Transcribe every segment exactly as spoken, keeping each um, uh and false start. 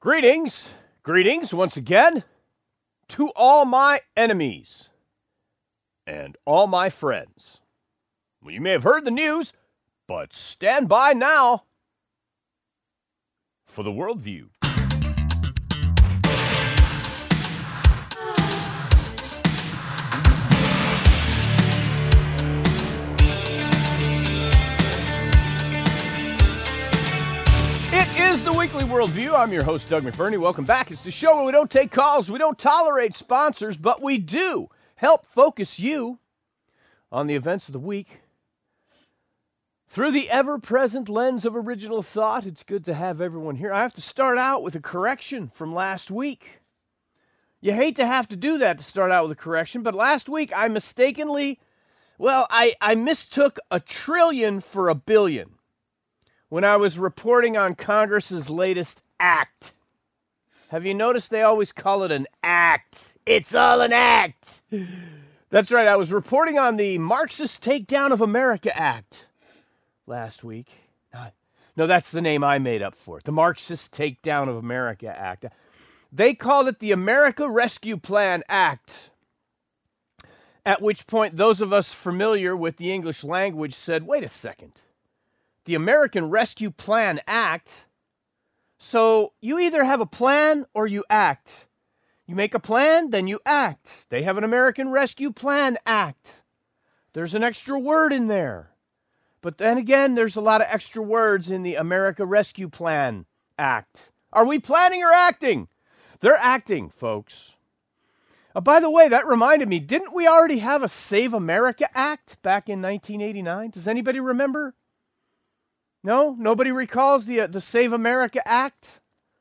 Greetings, greetings once again to all my enemies and all my friends. Well, you may have heard the news, but stand by now for the worldview. It is the Weekly Worldview. I'm your host, Doug McBurney. Welcome back. It's the show where we don't take calls, we don't tolerate sponsors, but we do help focus you on the events of the week through the ever-present lens of original thought. It's good to have everyone here. I have to start out with a correction from last week. You hate to have to do that to start out with a correction, but last week I mistakenly, well, I, I mistook a trillion for a billion when I was reporting on Congress's latest act. Have you noticed they always call it an act? It's all an act. That's right, I was reporting on the Marxist Takedown of America Act last week. No, that's the name I made up for it. The Marxist Takedown of America Act. They called it the America Rescue Plan Act. At which point, those of us familiar with the English language said, wait a second. The American Rescue Plan Act? So you either have a plan or you act. You make a plan, then you act. They have an American Rescue Plan Act. There's an extra word in there. But then again, there's a lot of extra words in the America Rescue Plan Act. Are we planning or acting? They're acting, folks. Uh, by the way, that reminded me, didn't we already have a Save America Act back in nineteen eighty-nine? Does anybody remember? No? Nobody recalls the, uh, the Save America Act?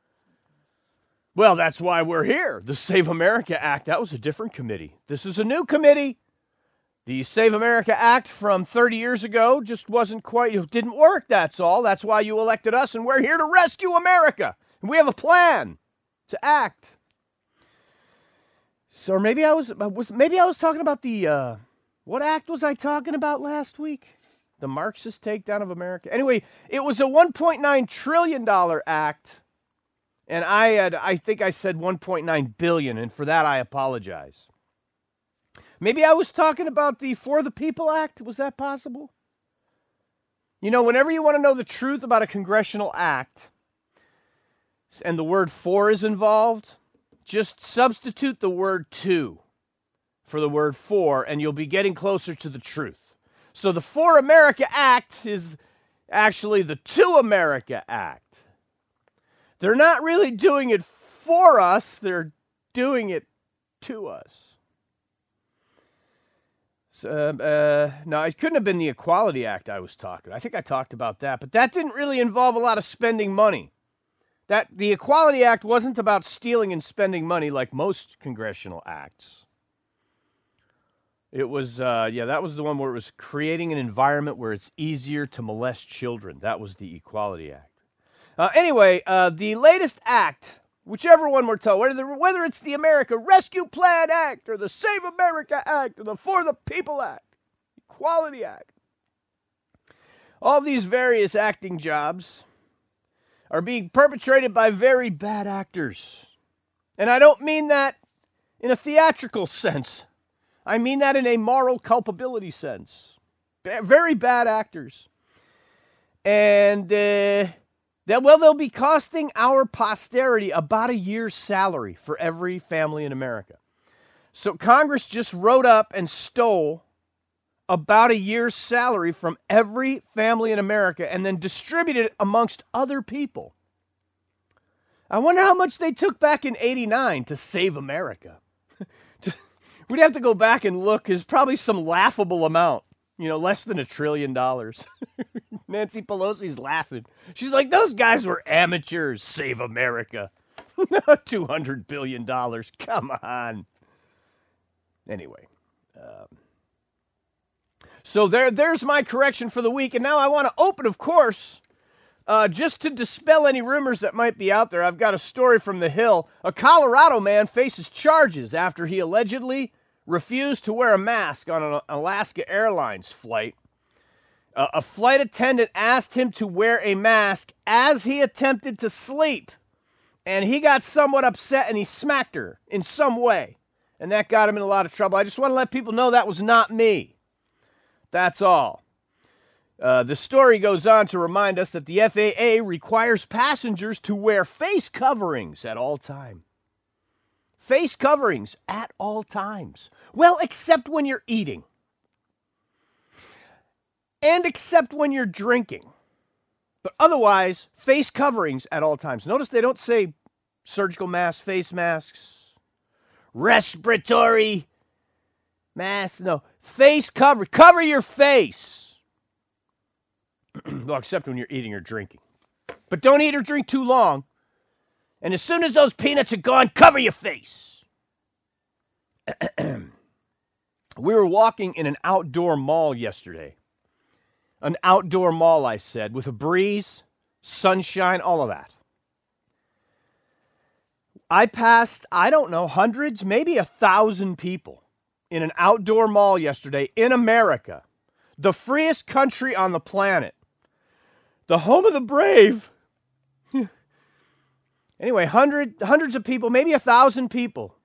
Well, that's why we're here. The Save America Act, that was a different committee. This is a new committee. The Save America Act from thirty years ago just wasn't quite, it didn't work, that's all. That's why you elected us, and we're here to rescue America. And we have a plan to act. So or maybe I was, was maybe I was talking about the, uh, what act was I talking about last week? The Marxist Takedown of America. Anyway, it was a one point nine trillion dollars act, and I had, I think I said one point nine billion dollars, and for that I apologize. Maybe I was talking about the For the People Act. Was that possible? You know, whenever you want to know the truth about a congressional act, and the word for is involved, just substitute the word to for the word for, and you'll be getting closer to the truth. So the For America Act is actually the To America Act. They're not really doing it for us, they're doing it to us. So, uh, no, it couldn't have been the Equality Act I was talking. I think I talked about that, but that didn't really involve a lot of spending money. That the Equality Act wasn't about stealing and spending money like most congressional acts. It was, uh, yeah, that was the one where it was creating an environment where it's easier to molest children. That was the Equality Act. Uh, anyway, uh, the latest act, whichever one we're told, whether, whether it's the America Rescue Plan Act or the Save America Act or the For the People Act, Equality Act, all these various acting jobs are being perpetrated by very bad actors. And I don't mean that in a theatrical sense. I mean that in a moral culpability sense. Ba- very bad actors. And, uh, that, well, they'll be costing our posterity about a year's salary for every family in America. So Congress just wrote up and stole about a year's salary from every family in America and then distributed it amongst other people. I wonder how much they took back in eighty-nine to save America. We'd have to go back and look. It's probably some laughable amount. You know, less than a trillion dollars. Nancy Pelosi's laughing. She's like, those guys were amateurs. Save America. two hundred billion dollars. Come on. Anyway. Um, so there, there's my correction for the week. And now I want to open, of course, uh, just to dispel any rumors that might be out there. I've got a story from The Hill. A Colorado man faces charges after he allegedly refused to wear a mask on an Alaska Airlines flight. Uh, a flight attendant asked him to wear a mask as he attempted to sleep And he got somewhat upset and he smacked her in some way. And that got him in a lot of trouble. I just want to let people know that was not me. That's all. Uh, the story goes on to remind us that the F A A requires passengers to wear face coverings at all times. Face coverings at all times. Well, except when you're eating. And except when you're drinking. But otherwise, face coverings at all times. Notice they don't say surgical masks, face masks, respiratory masks. No, face cover. Cover your face. Well, except when you're eating or drinking. But don't eat or drink too long. And as soon as those peanuts are gone, cover your face. We were walking in an outdoor mall yesterday. An outdoor mall, I said, with a breeze, sunshine, all of that. I passed, I don't know, hundreds, maybe a thousand people in an outdoor mall yesterday in America, the freest country on the planet, the home of the brave. Anyway, hundred, hundreds of people, maybe a thousand people.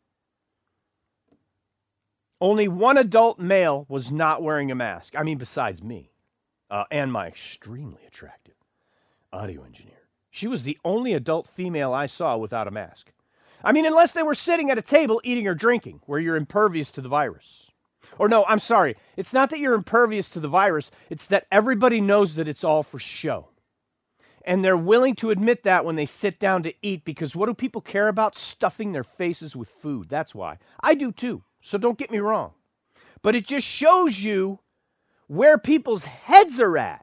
Only one adult male was not wearing a mask. I mean, besides me uh, and my extremely attractive audio engineer. She was the only adult female I saw without a mask. I mean, unless they were sitting at a table eating or drinking, where you're impervious to the virus. Or no, I'm sorry. It's not that you're impervious to the virus. It's that everybody knows that it's all for show. And they're willing to admit that when they sit down to eat, because what do people care about? Stuffing their faces with food. That's why. I do too, so don't get me wrong. But it just shows you where people's heads are at.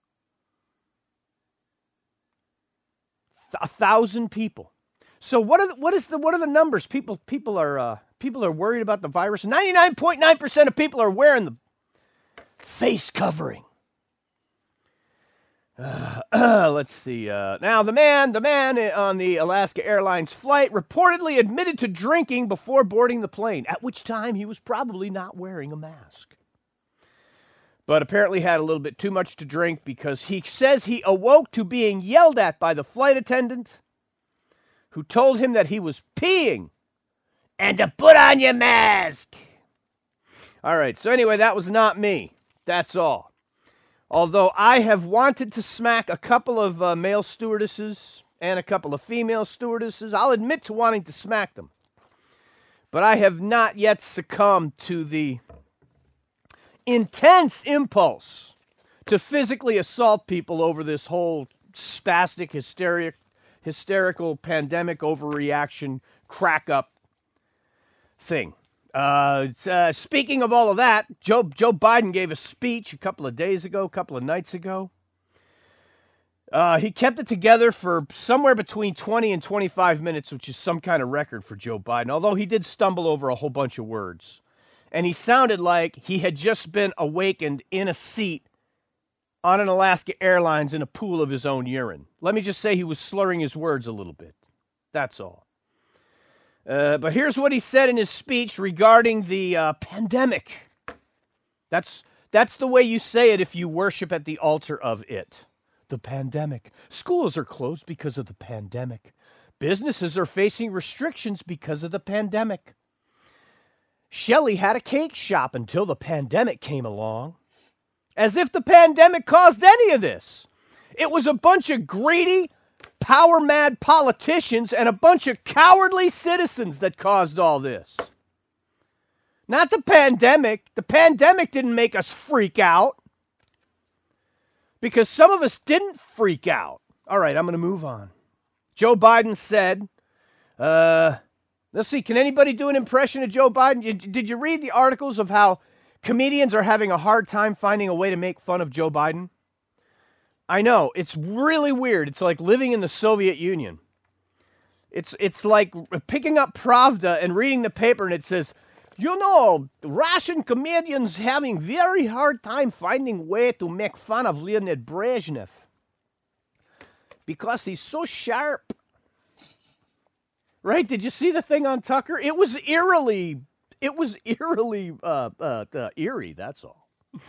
A thousand people. So what are the, what is the what are the numbers? People people are uh, people are worried about the virus. ninety-nine point nine percent of people are wearing the face covering. Uh, uh, let's see. Uh, now, the man, the man on the Alaska Airlines flight reportedly admitted to drinking before boarding the plane, at which time he was probably not wearing a mask. But apparently had a little bit too much to drink, because he says he awoke to being yelled at by the flight attendant, who told him that he was peeing and to put on your mask. All right, so anyway, that was not me. That's all. Although I have wanted to smack a couple of uh, male stewardesses and a couple of female stewardesses. I'll admit to wanting to smack them. But I have not yet succumbed to the intense impulse to physically assault people over this whole spastic, hysteric, hysterical pandemic overreaction crack-up thing. Uh, uh, speaking of all of that, Joe, Joe Biden gave a speech a couple of days ago, a couple of nights ago. Uh, he kept it together for somewhere between twenty and twenty-five minutes, which is some kind of record for Joe Biden, although he did stumble over a whole bunch of words. And he sounded like he had just been awakened in a seat on an Alaska Airlines in a pool of his own urine. Let me just say he was slurring his words a little bit. That's all. Uh, but here's what he said in his speech regarding the uh, pandemic. That's that's the way you say it if you worship at the altar of it. The pandemic. Schools are closed because of the pandemic. Businesses are facing restrictions because of the pandemic. Shelley had a cake shop until the pandemic came along. As if the pandemic caused any of this. It was a bunch of greedy, power-mad politicians and a bunch of cowardly citizens that caused all this. Not the pandemic. The pandemic didn't make us freak out. Because some of us didn't freak out. All right, I'm going to move on. Joe Biden said, uh, let's see, can anybody do an impression of Joe Biden? Did, did you read the articles of how comedians are having a hard time finding a way to make fun of Joe Biden? I know, it's really weird. It's like living in the Soviet Union. It's it's like picking up Pravda and reading the paper and it says, you know, Russian comedians having very hard time finding way to make fun of Leonid Brezhnev. Because he's so sharp. Right? Did you see the thing on Tucker? It was eerily, it was eerily uh, uh, uh, eerie, that's all.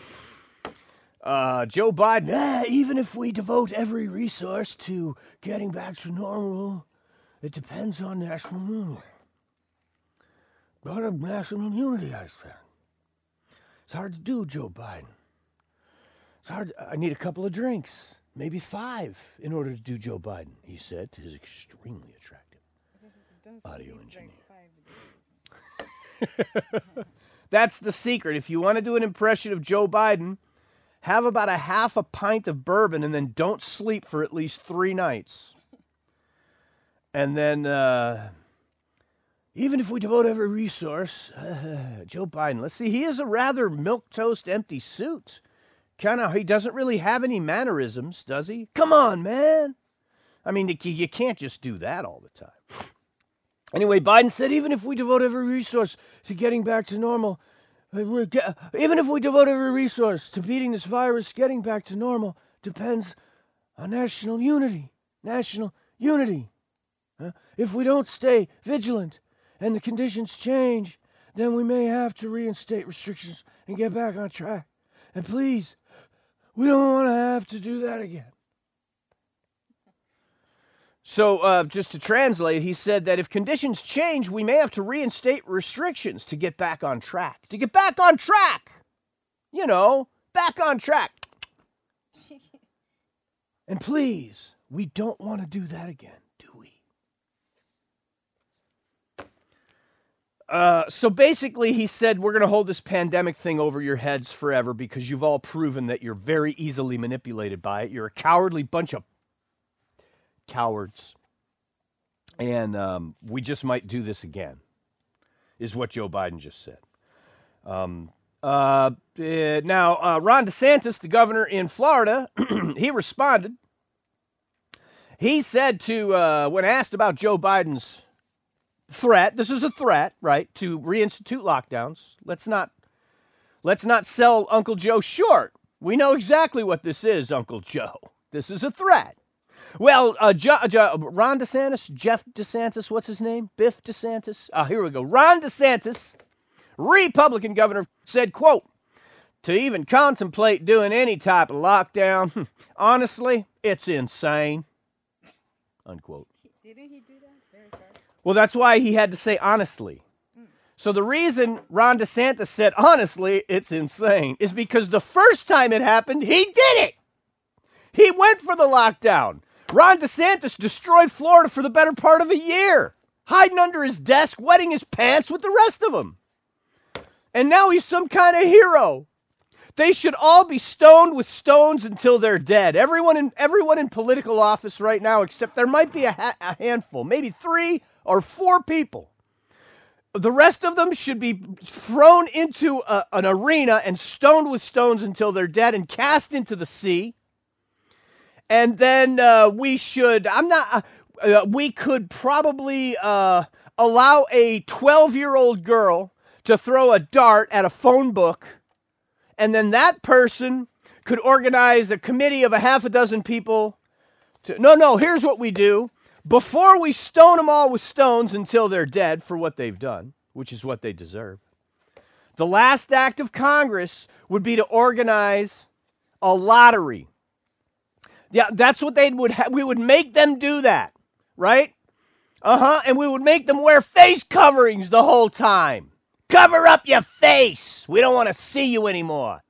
Uh, Joe Biden, eh, even if we devote every resource to getting back to normal, It depends on national unity. What a national unity I spent. It's hard to do, Joe Biden. It's hard. To, I need a couple of drinks, maybe five, in order to do Joe Biden, he said to his extremely attractive audio engineer. That's the secret. If you want to do an impression of Joe Biden, have about a half a pint of bourbon and then don't sleep for at least three nights. And then, uh, even if we devote every resource, uh, Joe Biden, let's see, he is a rather milquetoast empty suit. Kind of, he doesn't really have any mannerisms, does he? Come on, man. I mean, you can't just do that all the time. Anyway, Biden said, even if we devote every resource to getting back to normal, we're get, even if we devote every resource to beating this virus, getting back to normal depends on national unity. National unity. Huh? If we don't stay vigilant and the conditions change, then we may have to reinstate restrictions and get back on track. And please, we don't want to have to do that again. So uh, just to translate, he said that if conditions change, we may have to reinstate restrictions to get back on track. To get back on track. You know, back on track. And please, we don't want to do that again, do we? Uh, so basically, he said, we're going to hold this pandemic thing over your heads forever because you've all proven that you're very easily manipulated by it. You're a cowardly bunch of cowards. And um, we just might do this again, is what Joe Biden just said. Um, uh, uh, now, uh, Ron DeSantis, the governor in Florida, he responded. He said to, uh, when asked about Joe Biden's threat, this is a threat, right, to reinstitute lockdowns. Let's not, let's not sell Uncle Joe short. We know exactly what this is, Uncle Joe. This is a threat. Well, uh, jo- jo- Ron DeSantis, Jeff DeSantis, what's his name? Biff DeSantis. Ah, here we go. Ron DeSantis, Republican governor, said, quote, to even contemplate doing any type of lockdown, honestly, it's insane, unquote. Didn't he do that very fast? Well, that's why he had to say honestly. Mm. So the reason Ron DeSantis said, honestly, it's insane, is because the first time it happened, he did it. He went for the lockdown. Ron DeSantis destroyed Florida for the better part of a year, hiding under his desk, wetting his pants with the rest of them. And now he's some kind of hero. They should all be stoned with stones until they're dead. Everyone in everyone in political office right now, except there might be a, ha- a handful, maybe three or four people. The rest of them should be thrown into a, an arena and stoned with stones until they're dead and cast into the sea. And then uh, we should, I'm not, uh, we could probably uh, allow a twelve-year-old girl to throw a dart at a phone book. And then that person could organize a committee of a half a dozen people. To, no, no, here's what we do. Before we stone them all with stones until they're dead for what they've done, which is what they deserve, the last act of Congress would be to organize a lottery. Yeah, that's what they would. Ha- we would make them do that, right? Uh huh. And we would make them wear face coverings the whole time. Cover up your face. We don't want to see you anymore.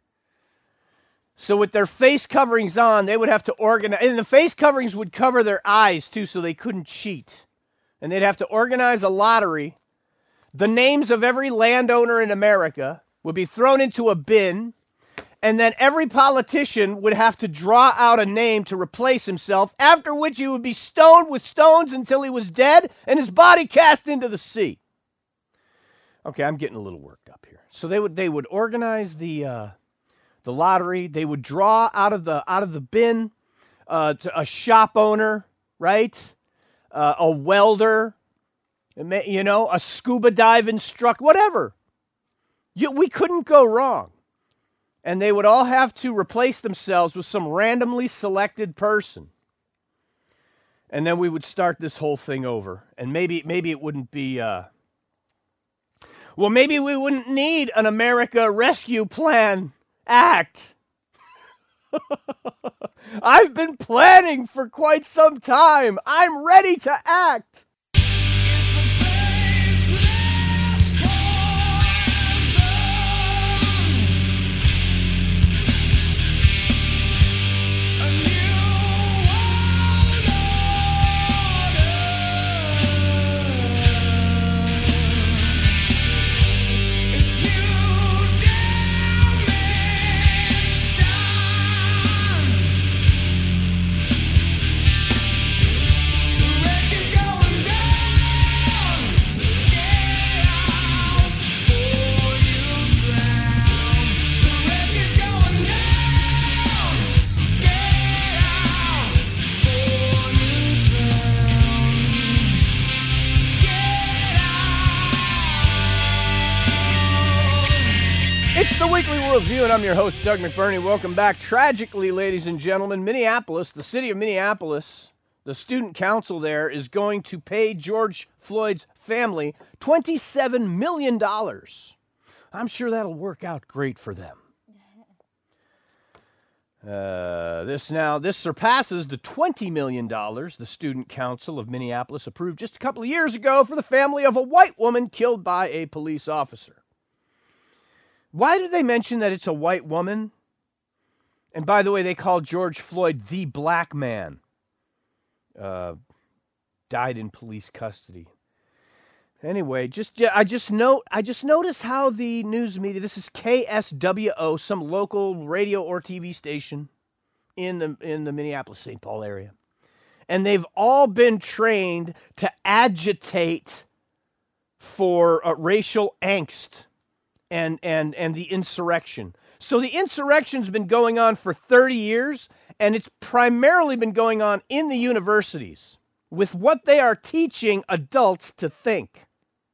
So with their face coverings on, they would have to organize, and the face coverings would cover their eyes too, so they couldn't cheat. And they'd have to organize a lottery. The names of every landowner in America would be thrown into a bin. And then every politician would have to draw out a name to replace himself, after which he would be stoned with stones until he was dead and his body cast into the sea. Okay, I'm getting a little worked up here. So they would they would organize the uh, the lottery. They would draw out of the out of the bin uh, to a shop owner, right? Uh, a welder, you know, a scuba dive instructor, whatever. You, we couldn't go wrong. And they would all have to replace themselves with some randomly selected person. And then we would start this whole thing over. And maybe maybe it wouldn't be, uh, well, maybe we wouldn't need an America Rescue Plan Act. I've been planning for quite some time. I'm ready to act. Weekly Worldview, and I'm your host, Doug McBurney. Welcome back. Tragically, ladies and gentlemen, Minneapolis, the city of Minneapolis, the student council there is going to pay George Floyd's family twenty-seven million dollars. I'm sure that'll work out great for them. Uh, this now, this surpasses the twenty million dollars the Student Council of Minneapolis approved just a couple of years ago for the family of a white woman killed by a police officer. Why do they mention that it's a white woman? And by the way, they call George Floyd the black man. Uh, died in police custody. Anyway, just I just note I just noticed how the news media. This is K S W O, some local radio or T V station in the in the Minneapolis Saint Paul area, and they've all been trained to agitate for uh, racial angst and and and the insurrection. So the insurrection's been going on for thirty years, and it's primarily been going on in the universities with what they are teaching adults to think.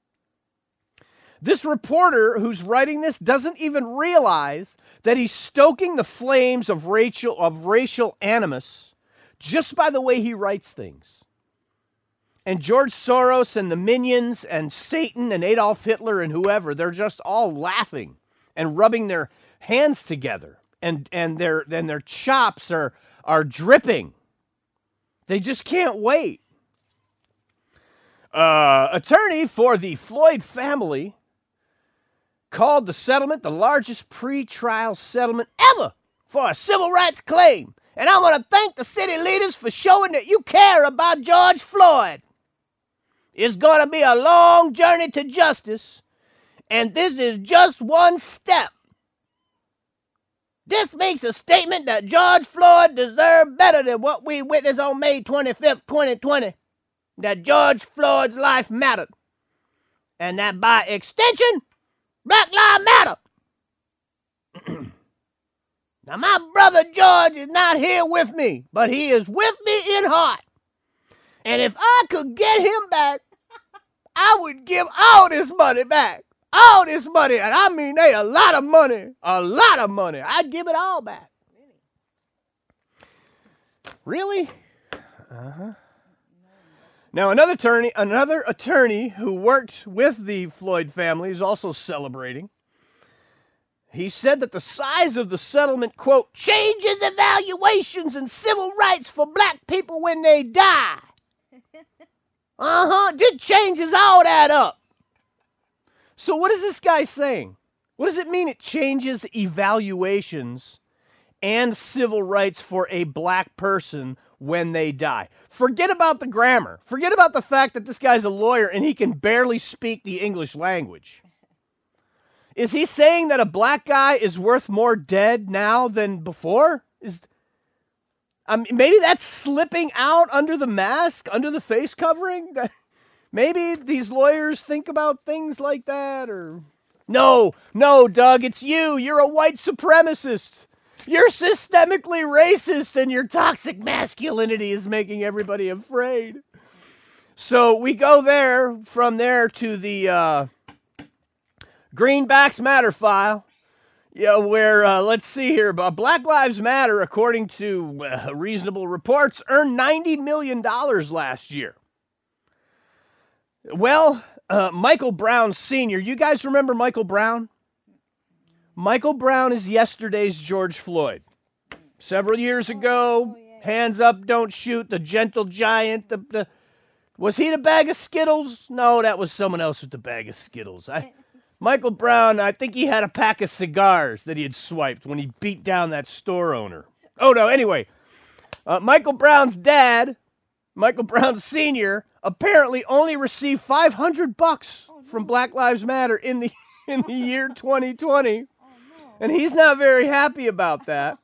This reporter who's writing this doesn't even realize that he's stoking the flames of racial of racial animus just by the way he writes things. And George Soros and the minions and Satan and Adolf Hitler and whoever, they're just all laughing and rubbing their hands together, and and their and their chops are are dripping. They just can't wait. Uh, attorney for the Floyd family called the settlement the largest pre-trial settlement ever for a civil rights claim. And I want to thank the city leaders for showing that you care about George Floyd. It's going to be a long journey to justice, and this is just one step. This makes a statement that George Floyd deserved better than what we witnessed on May twenty-fifth, twenty twenty. That George Floyd's life mattered. And that by extension, Black Lives Matter. Now, my brother George is not here with me, but he is with me in heart. And if I could get him back, I would give all this money back. All this money, and I mean they a lot of money, a lot of money. I'd give it all back. Really? Uh-huh. Now, another attorney, another attorney who worked with the Floyd family is also celebrating. He said that the size of the settlement, quote, changes evaluations and civil rights for black people when they die. Uh-huh, just changes all that up. So what is this guy saying? What does it mean it changes evaluations and civil rights for a black person when they die? Forget about the grammar. Forget about the fact that this guy's a lawyer and he can barely speak the English language. Is he saying that a black guy is worth more dead now than before? Is I mean, maybe that's slipping out under the mask, under the face covering? Maybe these lawyers think about things like that, or... No, no, Doug, it's you. You're a white supremacist. You're systemically racist, and your toxic masculinity is making everybody afraid. So we go there, from there to the uh, Greenbacks Matter file, yeah, where, uh, let's see here, Black Lives Matter, according to uh, reasonable reports, earned ninety million dollars last year. Well, uh, Michael Brown Senior, you guys remember Michael Brown? Michael Brown is yesterday's George Floyd. Several years ago, oh, yeah. Hands up, don't shoot, the gentle giant. The, the Was he the bag of Skittles? No, that was someone else with the bag of Skittles. I, Michael Brown, I think he had a pack of cigars that he had swiped when he beat down that store owner. Oh, no, anyway. Uh, Michael Brown's dad, Michael Brown Senior, apparently only received five hundred bucks oh, no. from Black Lives Matter in the in the year twenty twenty. Oh, no. And he's not very happy about that.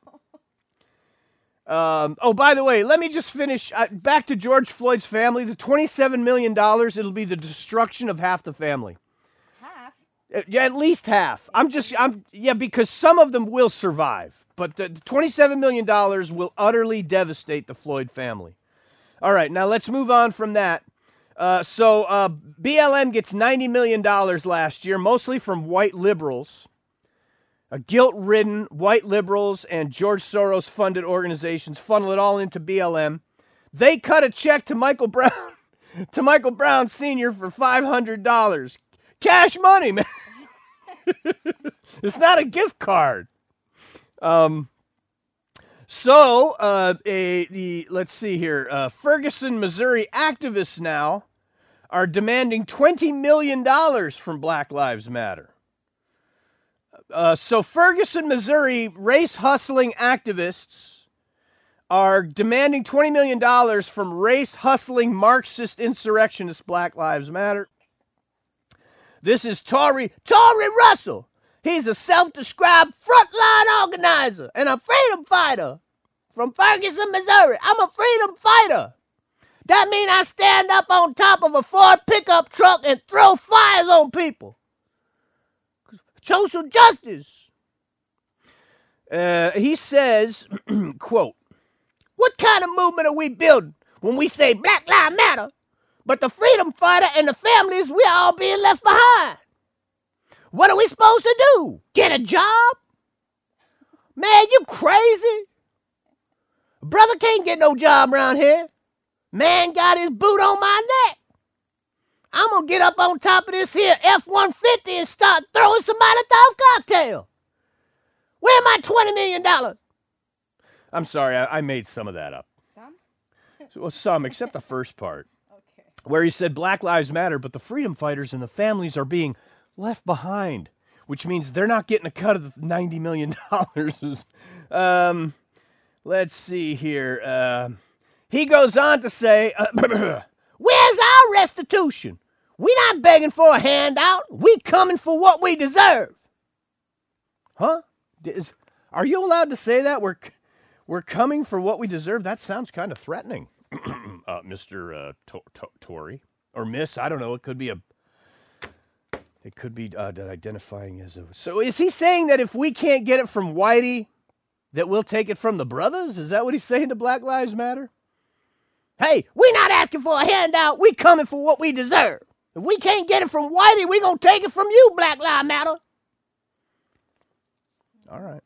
Um, oh, by the way, let me just finish. Uh, back to George Floyd's family. The twenty-seven million dollars, it'll be the destruction of half the family. Half? Uh, yeah, at least half. I'm just, I'm, yeah, because some of them will survive. But the twenty-seven million dollars will utterly devastate the Floyd family. All right, now let's move on from that. Uh, so uh, B L M gets ninety million dollars last year, mostly from white liberals. Uh, guilt-ridden white liberals and George Soros-funded organizations funnel it all into B L M. They cut a check to Michael Brown, to Michael Brown Senior for five hundred dollars. Cash money, man. It's not a gift card. Um. So, uh, a the let's see here. Uh, Ferguson, Missouri activists now are demanding twenty million dollars from Black Lives Matter. Uh, so Ferguson, Missouri race-hustling activists are demanding twenty million dollars from race-hustling Marxist insurrectionist Black Lives Matter. This is Tory, Tory Russell. He's a self-described frontline organizer and a freedom fighter from Ferguson, Missouri. I'm a freedom fighter. That means I stand up on top of a Ford pickup truck and throw fires on people. Social justice. Uh, he says, quote, what kind of movement are we building when we say Black Lives Matter, but the freedom fighter and the families, we are all being left behind? What are we supposed to do? Get a job? Man, you crazy? Brother can't get no job around here. Man got his boot on my neck. I'm going to get up on top of this here F one fifty and start throwing some Molotov cocktail. Where my twenty million dollars? I'm sorry, I, I made some of that up. Some? Well, some, except the first part. Okay. Where he said Black Lives Matter, but the freedom fighters and the families are being left behind, which means they're not getting a cut of the ninety million dollars. um, let's see here. Uh, he goes on to say, uh, where's our restitution? We're not begging for a handout. We coming for what we deserve. Huh? Is, are you allowed to say that? We're, we're coming for what we deserve? That sounds kind of threatening, uh, Mister Uh, to- to- Tory. Or Miss, I don't know. It could be a... It could be uh, identifying as a... So is he saying that if we can't get it from Whitey, that we'll take it from the brothers? Is that what he's saying to Black Lives Matter? Hey, we're not asking for a handout. We coming for what we deserve. If we can't get it from Whitey, we going to take it from you, Black Lives Matter. All right.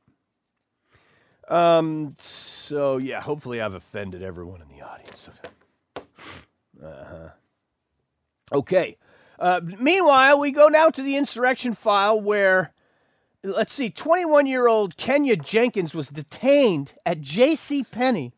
Um. So, yeah, hopefully I've offended everyone in the audience. Uh-huh. Okay. Uh, meanwhile, we go now to the insurrection file where, let's see, twenty-one-year-old Kenya Jenkins was detained at J C Penney.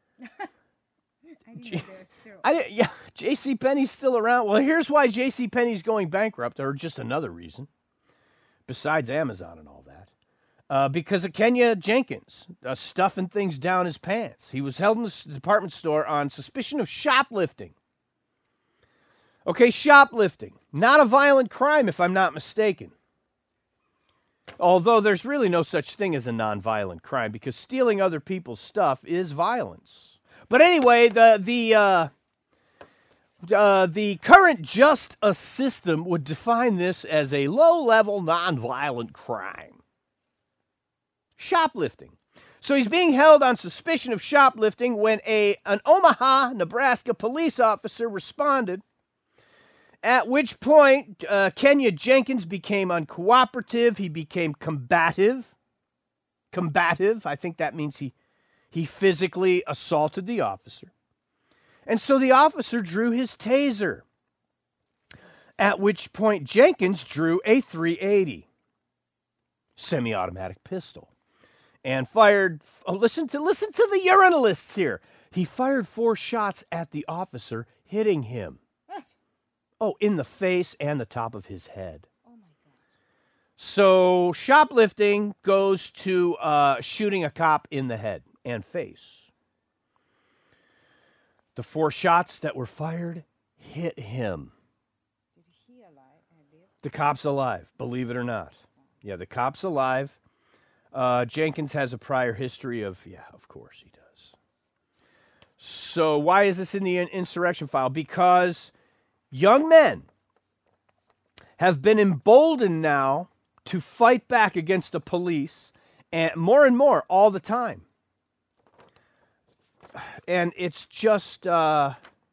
I didn't know they were still. I didn't, yeah, J C Penney's still around. Well, here's why J C Penney's going bankrupt, or just another reason, besides Amazon and all that. Uh, because of Kenya Jenkins uh, stuffing things down his pants. He was held in the department store on suspicion of shoplifting. Okay, shoplifting. Not a violent crime, if I'm not mistaken. Although there's really no such thing as a nonviolent crime, because stealing other people's stuff is violence. But anyway, the the uh, uh, the current justice system would define this as a low-level nonviolent crime. Shoplifting. So he's being held on suspicion of shoplifting when a an Omaha, Nebraska police officer responded, at which point uh, Kenya Jenkins became uncooperative. He became combative. Combative. I think that means he he physically assaulted the officer. And so the officer drew his taser, at which point Jenkins drew a three eighty semi-automatic pistol and fired, oh, listen to listen to the urinalists here. He fired four shots at the officer, hitting him. What? Oh, in the face and the top of his head. Oh my God. So shoplifting goes to uh, shooting a cop in the head and face. The four shots that were fired hit him. Did he alive? I live? The cop's alive, believe it or not. Yeah, the cop's alive. Uh, Jenkins has a prior history of, yeah, of course he does. So why is this in the insurrection file? Because young men have been emboldened now to fight back against the police, and more and more all the time. And it's just, uh,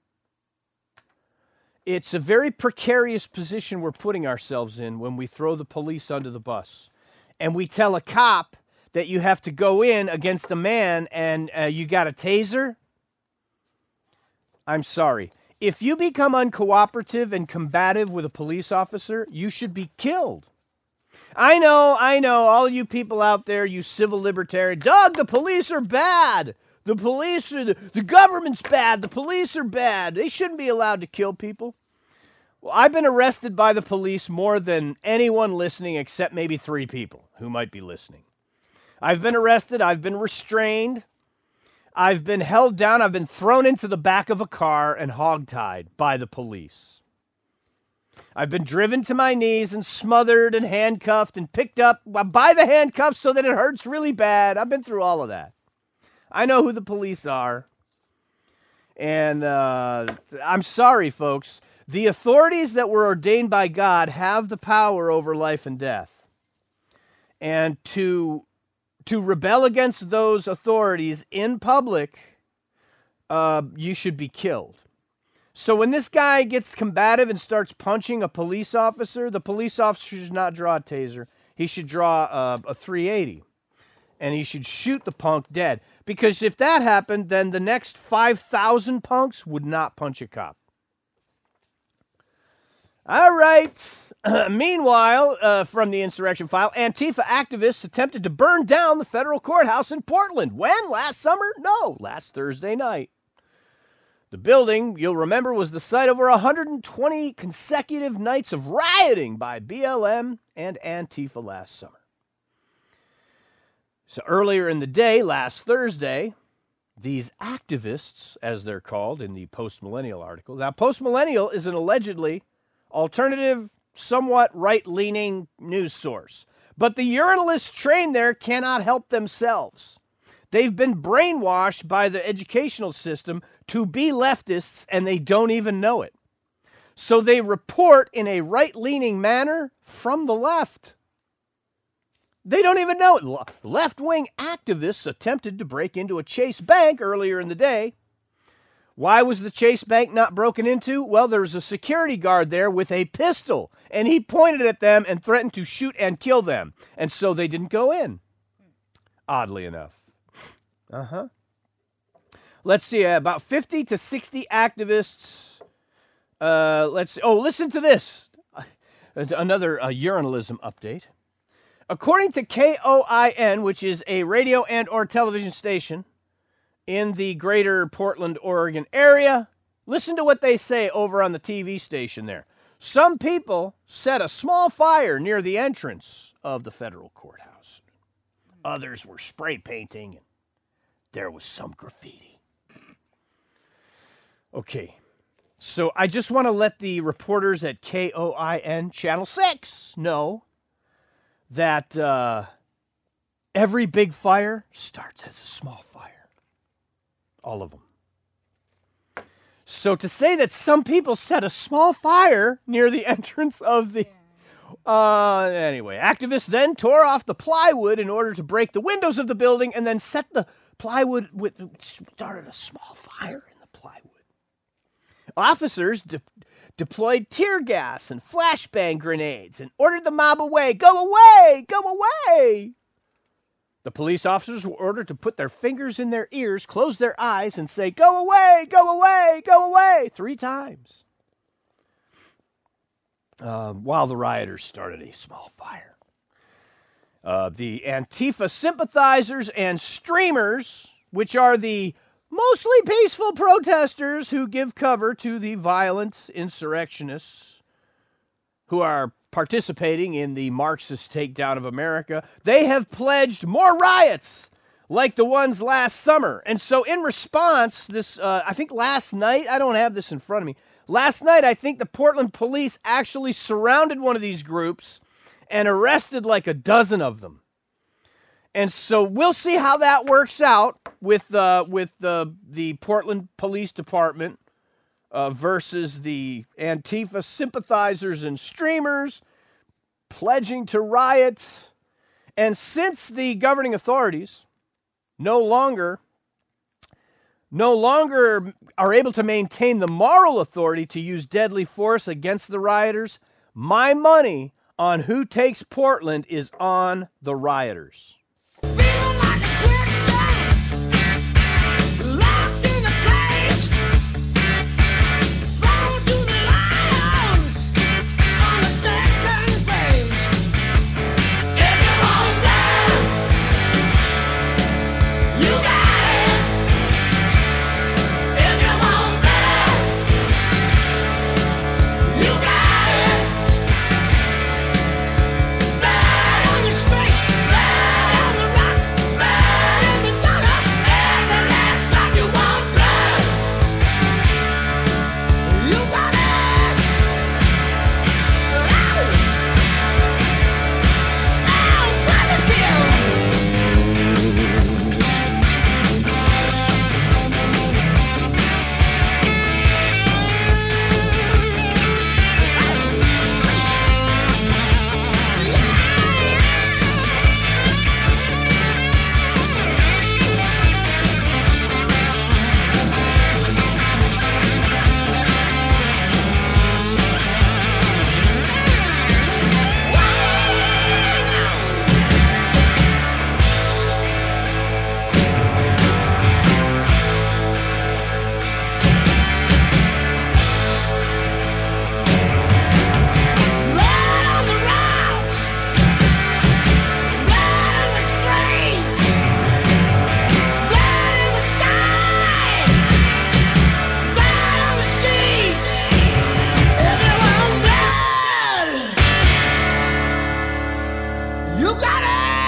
it's a very precarious position we're putting ourselves in when we throw the police under the bus. and we tell a cop that you have to go in against a man and uh, you got a taser, I'm sorry. If you become uncooperative and combative with a police officer, you should be killed. I know, I know, all you people out there, you civil libertarian, Doug, the police are bad. The police are, the, the government's bad. The police are bad. They shouldn't be allowed to kill people. Well, I've been arrested by the police more than anyone listening except maybe three people who might be listening. I've been arrested. I've been restrained. I've been held down. I've been thrown into the back of a car and hogtied by the police. I've been driven to my knees and smothered and handcuffed and picked up by the handcuffs so that it hurts really bad. I've been through all of that. I know who the police are. And uh, I'm sorry, folks. The authorities that were ordained by God have the power over life and death. And to, to rebel against those authorities in public, uh, you should be killed. So when this guy gets combative and starts punching a police officer, the police officer should not draw a taser. He should draw a, a three eighty. And he should shoot the punk dead. Because if that happened, then the next five thousand punks would not punch a cop. All right. Meanwhile, uh, from the insurrection file, Antifa activists attempted to burn down the federal courthouse in Portland. When? Last summer? No, last Thursday night. The building, you'll remember, was the site of over one hundred twenty consecutive nights of rioting by B L M and Antifa last summer. So earlier in the day, last Thursday, these activists, as they're called in the Post-Millennial article. Now, Post-Millennial is an allegedly alternative, somewhat right-leaning news source. But the urinalists trained there cannot help themselves. They've been brainwashed by the educational system to be leftists, and they don't even know it. So they report in a right-leaning manner from the left. They don't even know it. Left-wing activists attempted to break into a Chase Bank earlier in the day. Why was the Chase Bank not broken into? Well, there was a security guard there with a pistol, and he pointed at them and threatened to shoot and kill them. And so they didn't go in, oddly enough. Uh-huh. Let's see, uh, about fifty to sixty activists. Uh, let's. Oh, listen to this. Another uh, urinalism update. According to K O I N, which is a radio and or television station in the greater Portland, Oregon area, listen to what they say over on the T V station there. Some people set a small fire near the entrance of the federal courthouse. Others were spray painting, and there was some graffiti. Okay, so I just want to let the reporters at K O I N Channel six know that uh, every big fire starts as a small fire. All of them. So to say that some people set a small fire near the entrance of the... Uh, anyway, activists then tore off the plywood in order to break the windows of the building and then set the plywood with... started a small fire in the plywood. Officers de- deployed tear gas and flashbang grenades and ordered the mob away. Go away! Go away! The police officers were ordered to put their fingers in their ears, close their eyes, and say, go away, go away, go away, three times. Uh, while the rioters started a small fire. Uh, the Antifa sympathizers and streamers, which are the mostly peaceful protesters who give cover to the violent insurrectionists who are participating in the Marxist takedown of America, they have pledged more riots like the ones last summer. And so in response, this, uh, I think last night, I don't have this in front of me, last night I think the Portland police actually surrounded one of these groups and arrested like a dozen of them. And so we'll see how that works out with, uh, with the, the Portland Police Department Uh, versus the Antifa sympathizers and streamers pledging to riot. And since the governing authorities no longer, no longer are able to maintain the moral authority to use deadly force against the rioters, my money on who takes Portland is on the rioters. Feeling like a Christian, locked in a cage, thrown to the lions on the second page. If you want blood, you got it. If you want blood, you got it. Blood on the street, blood on the rocks, blood in the gutter. Every last drop you want blood, you got it. Oh, oh, positive. Blood on the rocks, blood on the streets, blood in the sky, blood on the sheets. If you want blood, you got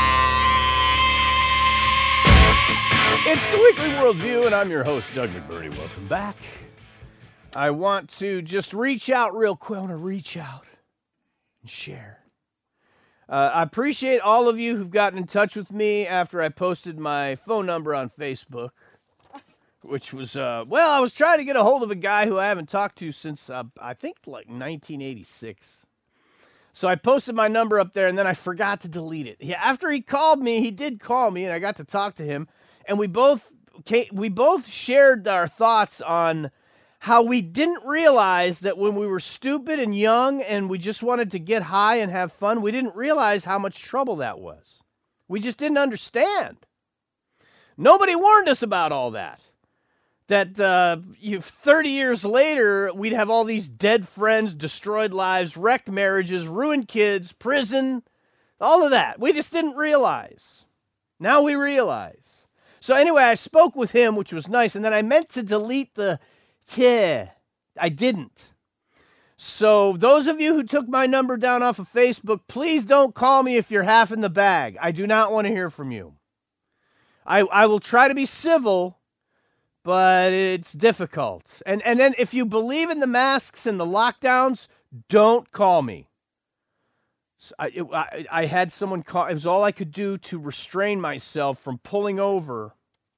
it. It's the Weekly Worldview, and I'm your host, Doug McBurney. Welcome back. I want to just reach out real quick. I want to reach out and share. Uh, I appreciate all of you who've gotten in touch with me after I posted my phone number on Facebook, which was, uh, well, I was trying to get a hold of a guy who I haven't talked to since, uh, I think, like nineteen eighty-six. So I posted my number up there, and then I forgot to delete it. Yeah, after he called me, he did call me, and I got to talk to him, and we both came, we both shared our thoughts on how we didn't realize that when we were stupid and young and we just wanted to get high and have fun, we didn't realize how much trouble that was. We just didn't understand. Nobody warned us about all that. That uh, you, thirty years later, we'd have all these dead friends, destroyed lives, wrecked marriages, ruined kids, prison, all of that. We just didn't realize. Now we realize. So anyway, I spoke with him, which was nice, and then I meant to delete the yeah, I didn't. So those of you who took my number down off of Facebook, please don't call me if you're half in the bag. I do not want to hear from you. I I will try to be civil, but it's difficult. And and then if you believe in the masks and the lockdowns, don't call me. So I, it, I I had someone call. It was all I could do to restrain myself from pulling over.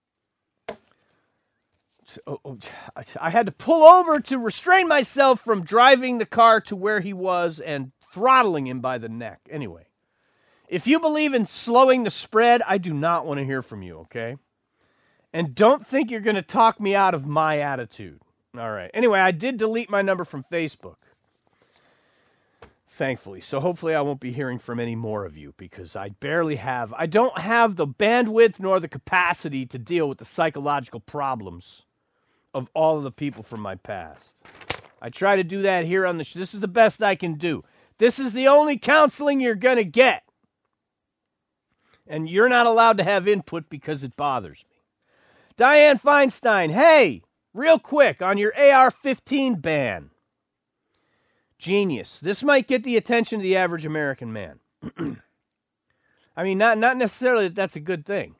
Oh, oh, I had to pull over to restrain myself from driving the car to where he was and throttling him by the neck. Anyway, if you believe in slowing the spread, I do not want to hear from you, okay? And don't think you're going to talk me out of my attitude. All right. Anyway, I did delete my number from Facebook, thankfully. So hopefully I won't be hearing from any more of you because I barely have, I don't have the bandwidth nor the capacity to deal with the psychological problems of all of the people from my past. I try to do that here on the show. This is the best I can do. This is the only counseling you're going to get. And you're not allowed to have input because it bothers me. Diane Feinstein, hey, real quick on your A R fifteen ban. Genius. This might get the attention of the average American man. I mean, not, not necessarily that that's a good thing.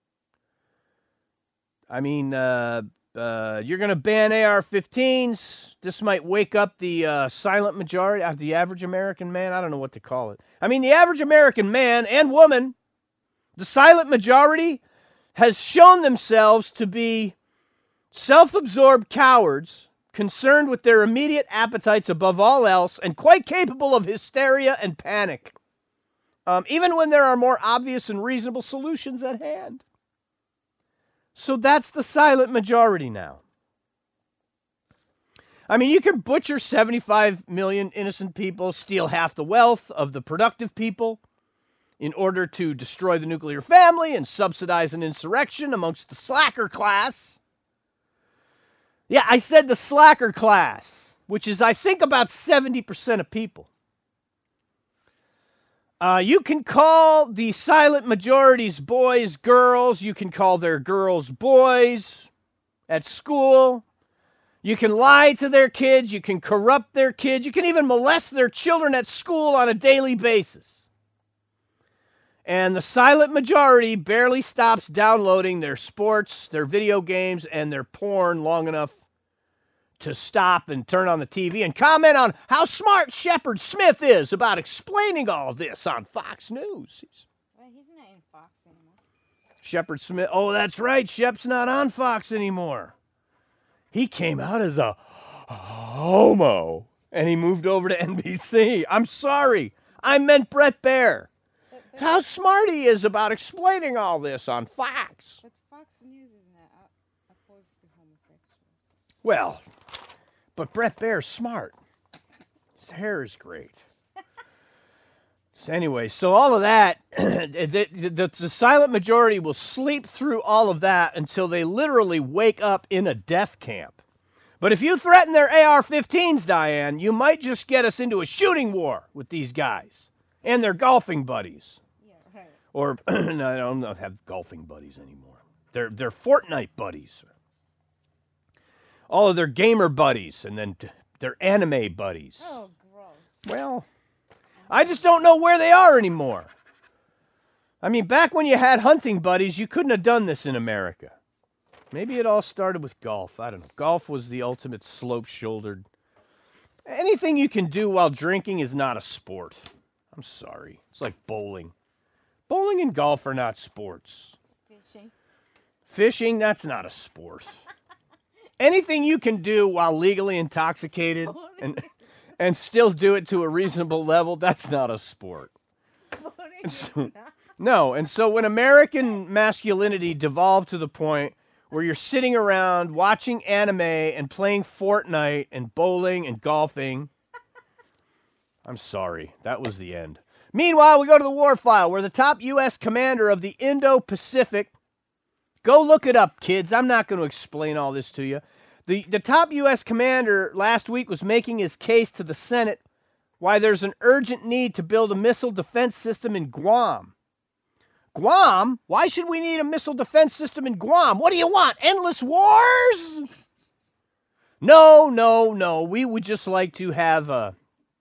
I mean, uh, Uh, you're going to ban A R fifteens. This might wake up the uh, silent majority of the average American man. I don't know what to call it. I mean, the average American man and woman, the silent majority, has shown themselves to be self-absorbed cowards, concerned with their immediate appetites above all else, and quite capable of hysteria and panic, um, even when there are more obvious and reasonable solutions at hand. So that's the silent majority now. I mean, you can butcher seventy-five million innocent people, steal half the wealth of the productive people in order to destroy the nuclear family and subsidize an insurrection amongst the slacker class. Yeah, I said the slacker class, which is, I think, about seventy percent of people. Uh, you can call the silent majorities boys girls. You can call their girls boys at school. You can lie to their kids. You can corrupt their kids. You can even molest their children at school on a daily basis. And the silent majority barely stops downloading their sports, their video games, and their porn long enough to stop and turn on the T V and comment on how smart Shepard Smith is about explaining all this on Fox News. Well, he's not in Fox anymore. Shepard Smith, oh, that's right, Shep's not on Fox anymore. He came out as a homo, and he moved over to N B C. I'm sorry, I meant Brett Baer. But, but, How smart he is about explaining all this on Fox. but Fox News is not uh, opposed to homosexuals. Well, but Brett Baer's smart. His hair is great. So anyway, so all of that, the, the, the silent majority will sleep through all of that until they literally wake up in a death camp. But if you threaten their A R fifteens, Diane, you might just get us into a shooting war with these guys and their golfing buddies. Yeah, right. Or, no, I don't have golfing buddies anymore. They're, they're Fortnite buddies. All of their gamer buddies, and then t- their anime buddies. Oh, gross. Well, I just don't know where they are anymore. I mean, back when you had hunting buddies, you couldn't have done this in America. Maybe it all started with golf. I don't know. Golf was the ultimate slope-shouldered. Anything you can do while drinking is not a sport. I'm sorry. It's like bowling. Bowling and golf are not sports. Fishing. Fishing, that's not a sport. Anything you can do while legally intoxicated and and still do it to a reasonable level, that's not a sport. So, no, and so when American masculinity devolved to the point where you're sitting around watching anime and playing Fortnite and bowling and golfing, I'm sorry, that was the end. Meanwhile, we go to the war file, where the top U S commander of the Indo-Pacific, go look it up, kids. I'm not going to explain all this to you. The, the top U S commander last week was making his case to the Senate why there's an urgent need to build a missile defense system in Guam. Guam? Why should we need a missile defense system in Guam? What do you want? Endless wars? No, no, no. We would just like to have a,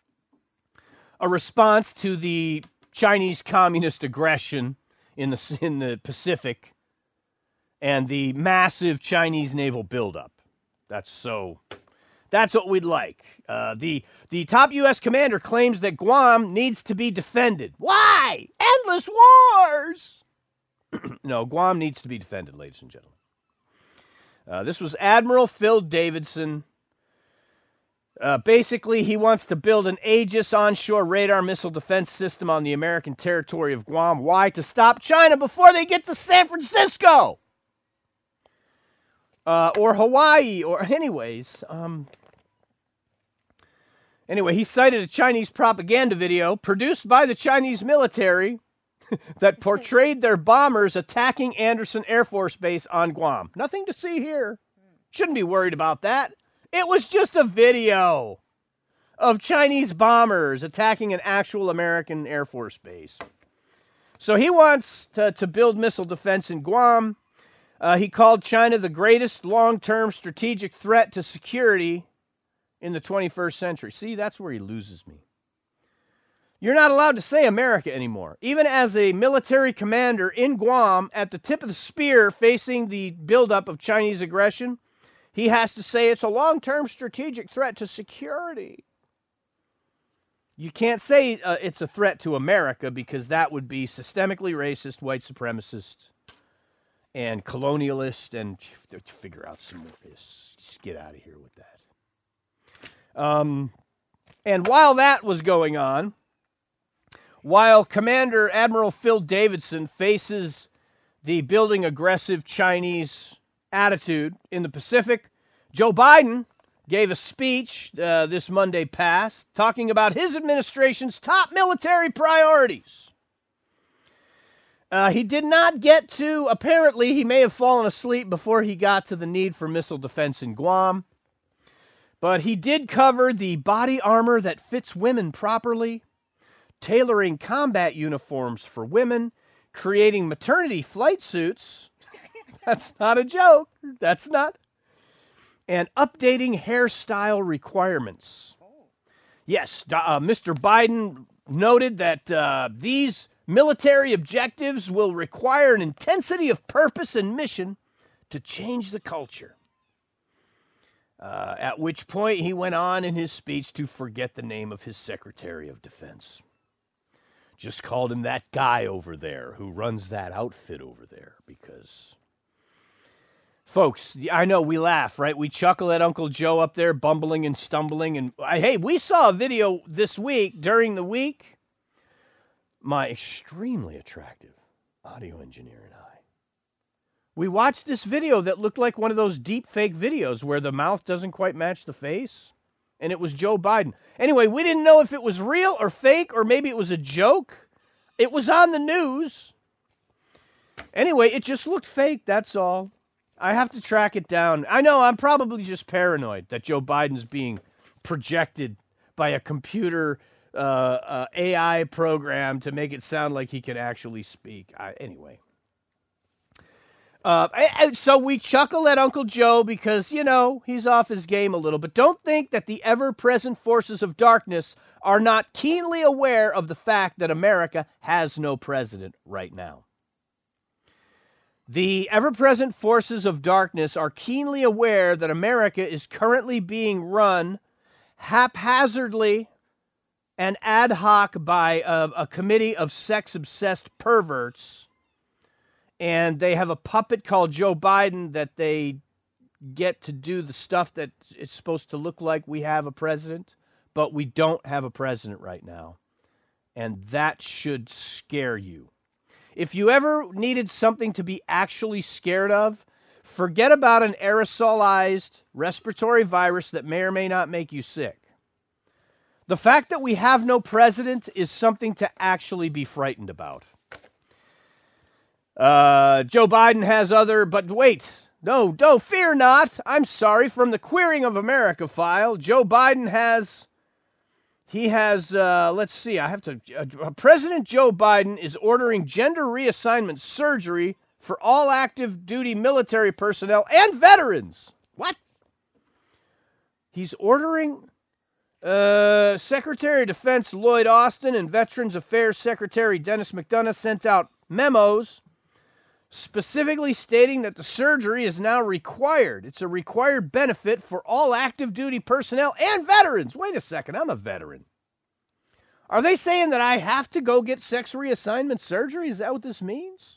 a response to the Chinese communist aggression in the, in the Pacific and the massive Chinese naval buildup. That's so, that's what we'd like. Uh, the, the top U S commander claims that Guam needs to be defended. Why? Endless wars! No, Guam needs to be defended, ladies and gentlemen. Uh, this was Admiral Phil Davidson. Uh, basically, he wants to build an Aegis onshore radar missile defense system on the American territory of Guam. Why? To stop China before they get to San Francisco! Uh, or Hawaii, or anyways, um, anyway, he cited a Chinese propaganda video produced by the Chinese military that portrayed their bombers attacking Andersen Air Force Base on Guam. Nothing to see here. Shouldn't be worried about that. It was just a video of Chinese bombers attacking an actual American Air Force base. So he wants to, to build missile defense in Guam. Uh, he called China the greatest long-term strategic threat to security in the twenty-first century. See, that's where he loses me. You're not allowed to say America anymore. Even as a military commander in Guam at the tip of the spear facing the buildup of Chinese aggression, he has to say it's a long-term strategic threat to security. You can't say uh, it's a threat to America because that would be systemically racist, white supremacist, and colonialist, and figure out some more. Just get out of here with that. Um, and while that was going on, while Commander Admiral Phil Davidson faces the building aggressive Chinese attitude in the Pacific, Joe Biden gave a speech uh, this Monday past talking about his administration's top military priorities. Uh, he did not get to, apparently he may have fallen asleep before he got to the need for missile defense in Guam. But he did cover the body armor that fits women properly, tailoring combat uniforms for women, creating maternity flight suits. That's not a joke. That's not. And updating hairstyle requirements. Yes, uh, Mister Biden noted that uh, these military objectives will require an intensity of purpose and mission to change the culture. Uh, at which point he went on in his speech to forget the name of his Secretary of Defense. Just called him that guy over there who runs that outfit over there because... Folks, I know we laugh, right? We chuckle at Uncle Joe up there bumbling and stumbling. And I, hey, we saw a video this week, during the week. My extremely attractive audio engineer and I. We watched this video that looked like one of those deep fake videos where the mouth doesn't quite match the face. And it was Joe Biden. Anyway, we didn't know if it was real or fake or maybe it was a joke. It was on the news. Anyway, it just looked fake, that's all. I have to track it down. I know I'm probably just paranoid that Joe Biden's being projected by a computer uh, uh, A I program to make it sound like he can actually speak. I, anyway. Uh, and so we chuckle at Uncle Joe because, you know, he's off his game a little. But don't think that the ever-present forces of darkness are not keenly aware of the fact that America has no president right now. The ever-present forces of darkness are keenly aware that America is currently being run haphazardly and ad hoc by a, a committee of sex-obsessed perverts, and they have a puppet called Joe Biden that they get to do the stuff that it's supposed to look like we have a president, but we don't have a president right now, and that should scare you. If you ever needed something to be actually scared of, forget about an aerosolized respiratory virus that may or may not make you sick. The fact that we have no president is something to actually be frightened about. Uh, Joe Biden has other, but wait, no, no, fear not. I'm sorry, from the Queering of America file, Joe Biden has... He has, uh, let's see, I have to, uh, President Joe Biden is ordering gender reassignment surgery for all active duty military personnel and veterans. What? He's ordering uh, Secretary of Defense Lloyd Austin and Veterans Affairs Secretary Dennis McDonough sent out memos specifically stating that the surgery is now required. It's a required benefit for all active duty personnel and veterans. Wait a second, I'm a veteran. Are they saying that I have to go get sex reassignment surgery? Is that what this means?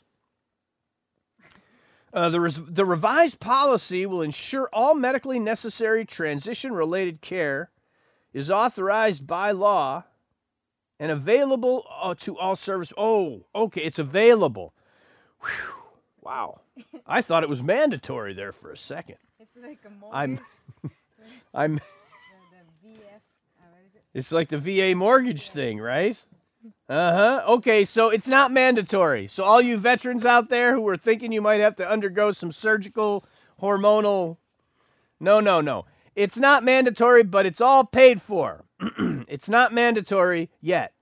Uh, the, res- the revised policy will ensure all medically necessary transition-related care is authorized by law and available uh, to all service. Oh, okay, it's available. Whew. Wow. I thought it was mandatory there for a second. It's like a mortgage. I'm, I'm, the, the V F. Uh, what is it? it's like the V A mortgage thing, right? Uh-huh. Okay, so it's not mandatory. So all you veterans out there who are thinking you might have to undergo some surgical, hormonal, no, no, no. It's not mandatory, but it's all paid for. It's not mandatory yet.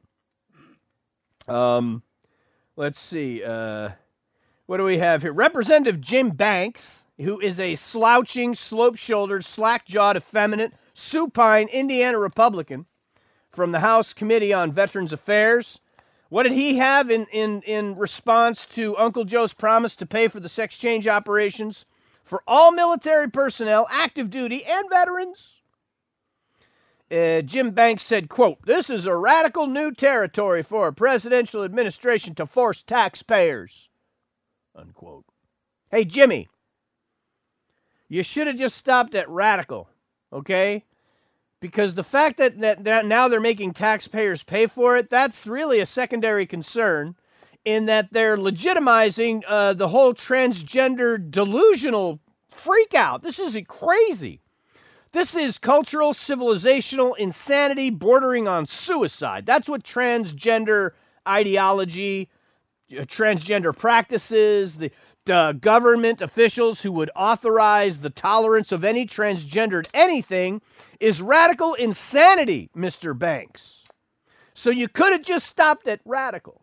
Um, let's see, uh... What do we have here? Representative Jim Banks, who is a slouching, slope-shouldered, slack-jawed, effeminate, supine Indiana Republican from the House Committee on Veterans Affairs. What did he have in, in, in response to Uncle Joe's promise to pay for the sex change operations for all military personnel, active duty, and veterans? Uh, Jim Banks said, quote, "This is a radical new territory for a presidential administration to force taxpayers." Unquote. Hey, Jimmy, you should have just stopped at radical, okay? Because the fact that, that, that now they're making taxpayers pay for it, that's really a secondary concern in that they're legitimizing uh, the whole transgender delusional freak out. This is crazy. This is cultural, civilizational insanity bordering on suicide. That's what transgender ideology, uh, transgender practices, the, the government officials who would authorize the tolerance of any transgendered anything is radical insanity, Mister Banks. So you could have just stopped at radical.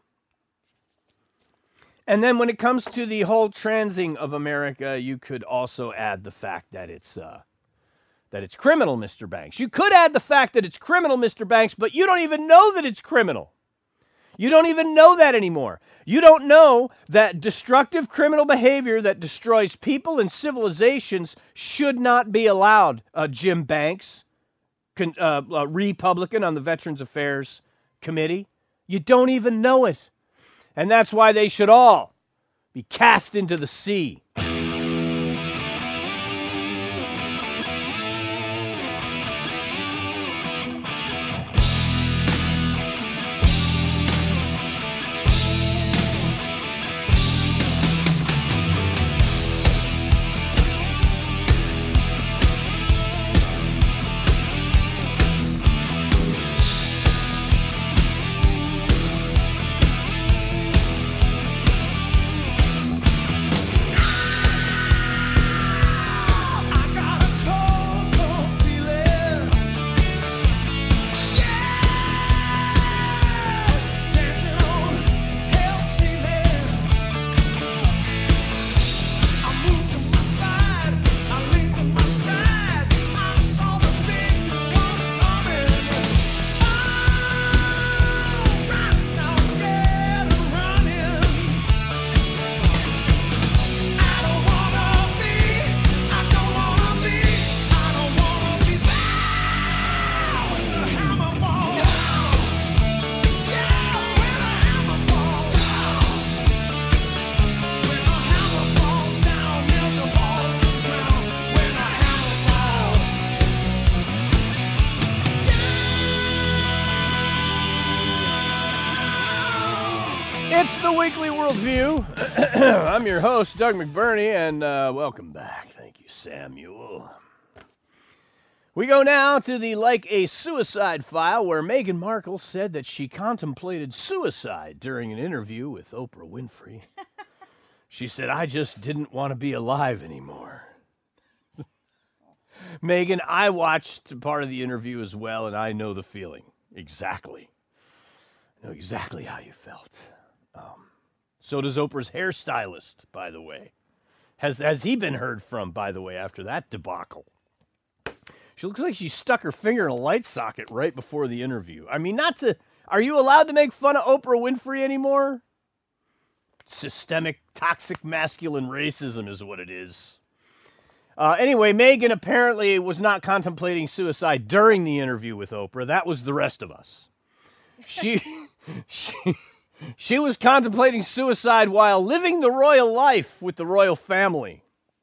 And then when it comes to the whole transing of America, you could also add the fact that it's uh, that it's criminal, Mister Banks. You could add the fact that it's criminal, Mister Banks, but you don't even know that it's criminal. You don't even know that anymore. You don't know that destructive criminal behavior that destroys people and civilizations should not be allowed, uh, Jim Banks, con- uh, uh, Republican on the Veterans Affairs Committee. You don't even know it. And that's why they should all be cast into the sea. I got a cold, cold feeling. Yeah, dancing on hell's ceiling. I moved to my side, I leaned to my stride. I saw the big one coming. Oh, right now I'm scared of running. I don't wanna be, I don't wanna be, I don't wanna be there when the hammer falls down. Yeah, when the hammer falls down. When the hammer falls down, nails and balls to the ground. When the hammer falls It's the Weekly Worldview. I'm your host, Doug McBurney, and uh, welcome back. Thank you, Samuel. We go now to the Like a Suicide file, where Meghan Markle said that she contemplated suicide during an interview with Oprah Winfrey. She said, I just didn't want to be alive anymore. Meghan, I watched part of the interview as well, and I know the feeling. Exactly. I know exactly how you felt. Um, so does Oprah's hairstylist, by the way. Has has he been heard from, by the way, after that debacle? She looks like she stuck her finger in a light socket right before the interview. I mean, not to... Are you allowed to make fun of Oprah Winfrey anymore? Systemic, toxic, masculine racism is what it is. Uh, anyway, Meghan apparently was not contemplating suicide during the interview with Oprah. That was the rest of us. She... she... She was contemplating suicide while living the royal life with the royal family.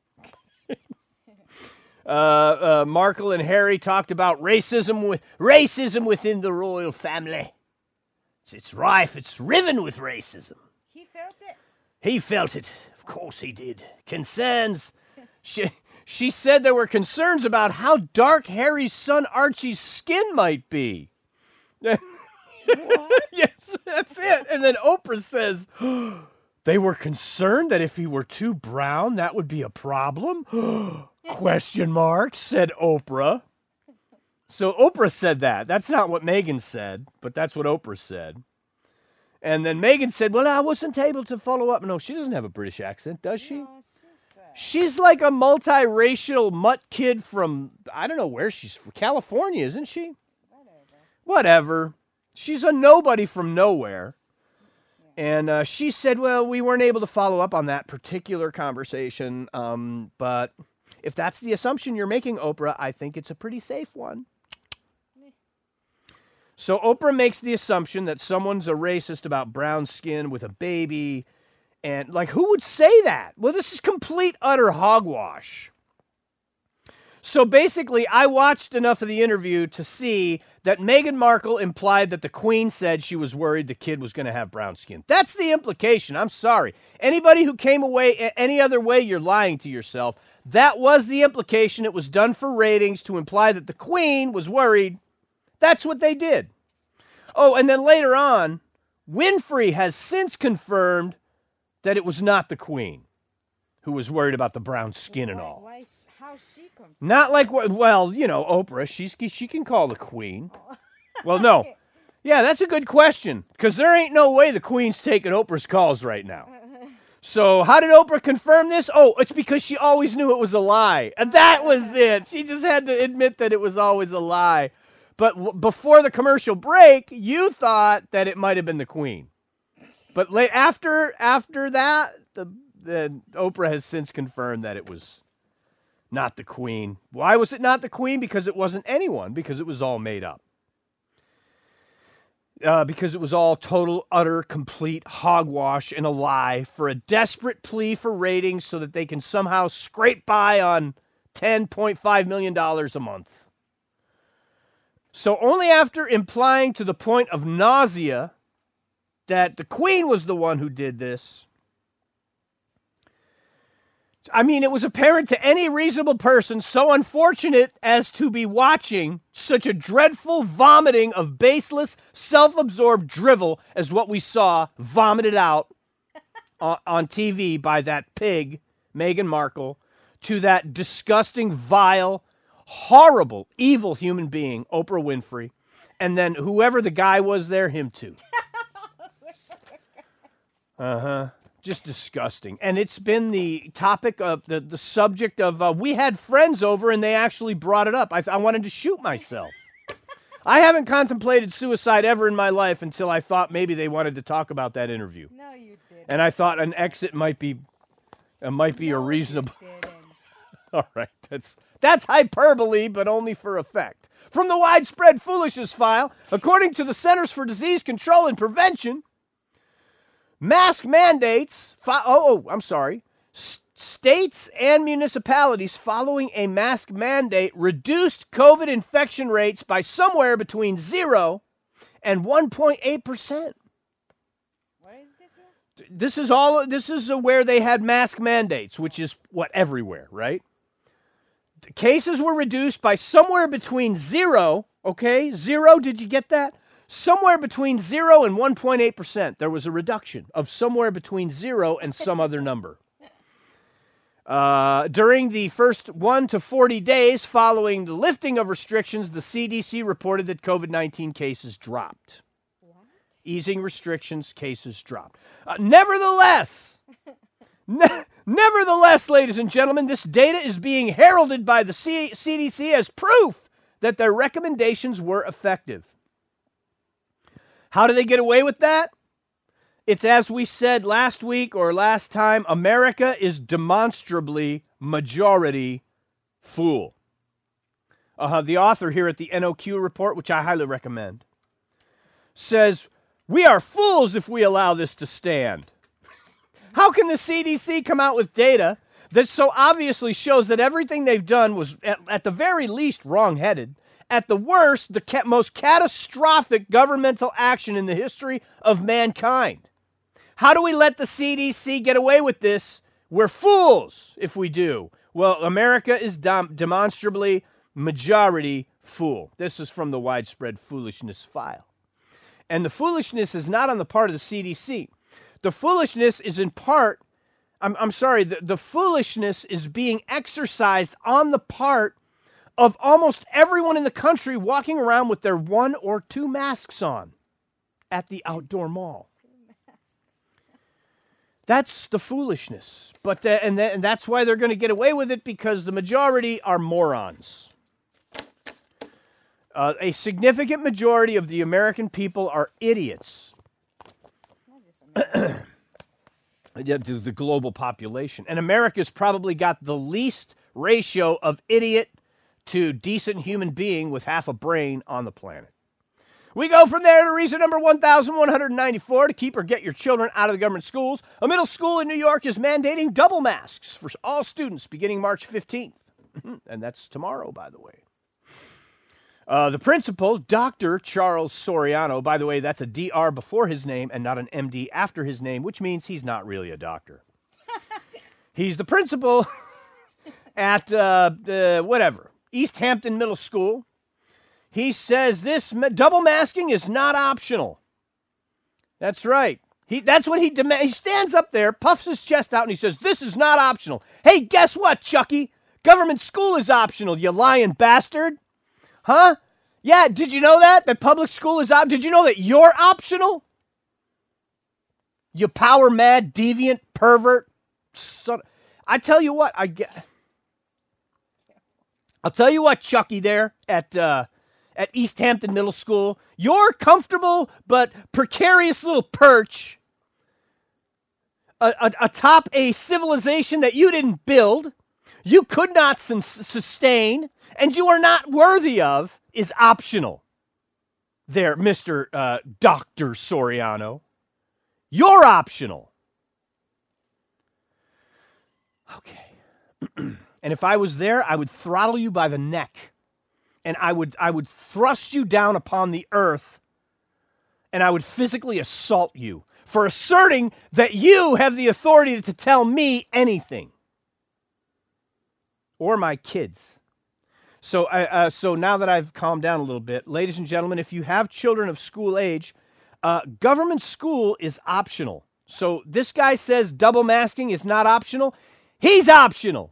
uh, uh, Markle and Harry talked about racism with racism within the royal family. It's, it's rife. It's riven with racism. He felt it. He felt it. Of course he did. Concerns. She, she said there were concerns about how dark Harry's son Archie's skin might be. What? Yes, that's it. And then Oprah says, they were concerned that if he were too brown, that would be a problem? Question mark, said Oprah. So Oprah said that. That's not what Meghan said, but that's what Oprah said. And then Meghan said, well, I wasn't able to follow up. No, she doesn't have a British accent, does she? No, she's, uh, She's like a multiracial mutt kid from, I don't know where she's from, California, isn't she? whatever. Whatever. She's a nobody from nowhere. And uh, she said, well, we weren't able to follow up on that particular conversation. Um, but if that's the assumption you're making, Oprah, I think it's a pretty safe one. So Oprah makes the assumption that someone's a racist about brown skin with a baby. And, like, who would say that? Well, this is complete, utter hogwash. So basically, I watched enough of the interview to see that Meghan Markle implied that the Queen said she was worried the kid was going to have brown skin. That's the implication. I'm sorry. Anybody who came away any other way, you're lying to yourself. That was the implication. It was done for ratings to imply that the Queen was worried. That's what they did. Oh, and then later on, Winfrey has since confirmed that it was not the Queen who was worried about the brown skin and Why- all. Why? sh- How she come? Not like, well, you know, Oprah, she's, she can call the Queen. Well, no. Yeah, that's a good question, because there ain't no way the Queen's taking Oprah's calls right now. So how did Oprah confirm this? Oh, it's because she always knew it was a lie. And that was it. She just had to admit that it was always a lie. But w- before the commercial break, you thought that it might have been the Queen. But la- after after that, the, the Oprah has since confirmed that it was not the Queen. Why was it not the Queen? Because it wasn't anyone, because it was all made up. Uh, because it was all total, utter, complete hogwash and a lie for a desperate plea for ratings so that they can somehow scrape by on ten point five million dollars a month. So only after implying to the point of nausea that the Queen was the one who did this, I mean, it was apparent to any reasonable person so unfortunate as to be watching such a dreadful vomiting of baseless, self-absorbed drivel as what we saw vomited out on, on T V by that pig, Meghan Markle, to that disgusting, vile, horrible, evil human being, Oprah Winfrey, and then whoever the guy was there, him too. Uh-huh. Just disgusting. And it's been the topic of the, the subject of, uh, we had friends over and they actually brought it up. I, th- I wanted to shoot myself. I haven't contemplated suicide ever in my life until I thought maybe they wanted to talk about that interview. No, you didn't. And I thought an exit might be, uh, might be a reasonable. You didn't. All right. That's, that's hyperbole, but only for effect. From the widespread foolishness file, according to the Centers for Disease Control and Prevention, mask mandates, fo- oh, oh, I'm sorry, S- states and municipalities following a mask mandate reduced COVID infection rates by somewhere between zero and one point eight percent. What is this? now? This is all, this is uh, where they had mask mandates, which is what, everywhere, right? The cases were reduced by somewhere between zero, okay? Zero, did you get that? Somewhere between zero and one point eight percent. There was a reduction of somewhere between zero and some other number. Uh, during the first one to forty days following the lifting of restrictions, the C D C reported that COVID nineteen cases dropped. Easing restrictions, cases dropped. Uh, nevertheless, ne- nevertheless, ladies and gentlemen, this data is being heralded by the C- CDC as proof that their recommendations were effective. How do they get away with that? It's as we said last week or last time, America is demonstrably majority fool. Uh-huh. The author here at the N O Q report, which I highly recommend, says, we are fools if we allow this to stand. How can the C D C come out with data that so obviously shows that everything they've done was at, at the very least wrong-headed, at the worst, the ca- most catastrophic governmental action in the history of mankind? How do we let the C D C get away with this? We're fools if we do. Well, America is dom- demonstrably majority fool. This is from the widespread foolishness file. And the foolishness is not on the part of the C D C. The foolishness is in part, I'm, I'm sorry, the, the foolishness is being exercised on the part of almost everyone in the country walking around with their one or two masks on at the outdoor mall. That's the foolishness. But the, and, the, and that's why they're going to get away with it, because the majority are morons. Uh, a significant majority of the American people are idiots. Yeah, the, the global population. And America's probably got the least ratio of idiot to decent human being with half a brain on the planet. We go from there to reason number one thousand one hundred ninety-four, to keep or get your children out of the government schools. A middle school in New York is mandating double masks for all students beginning March fifteenth. And that's tomorrow, by the way. Uh, the principal, Doctor Charles Soriano, by the way, that's a D R before his name and not an M D after his name, which means he's not really a doctor. He's the principal at uh, uh, whatever, East Hampton Middle School. He says this ma- double masking is not optional. That's right. He, that's what he demands. He stands up there, puffs his chest out, and he says, this is not optional. Hey, guess what, Chucky? Government school is optional, you lying bastard. Huh? Yeah, did you know that? That public school is optional? Did you know that you're optional? You power-mad, deviant, pervert. Son. I tell you what, I get... I'll tell you what, Chucky, there at uh, at East Hampton Middle School, your comfortable but precarious little perch a- a- atop a civilization that you didn't build, you could not sun- sustain, and you are not worthy of, is optional. There, Mister Uh, Doctor Soriano. You're optional. Okay. And if I was there, I would throttle you by the neck. And I would I would thrust you down upon the earth. And I would physically assault you for asserting that you have the authority to tell me anything. Or my kids. So, I, uh, so now that I've calmed down a little bit, ladies and gentlemen, if you have children of school age, uh, government school is optional. So this guy says double masking is not optional. He's optional.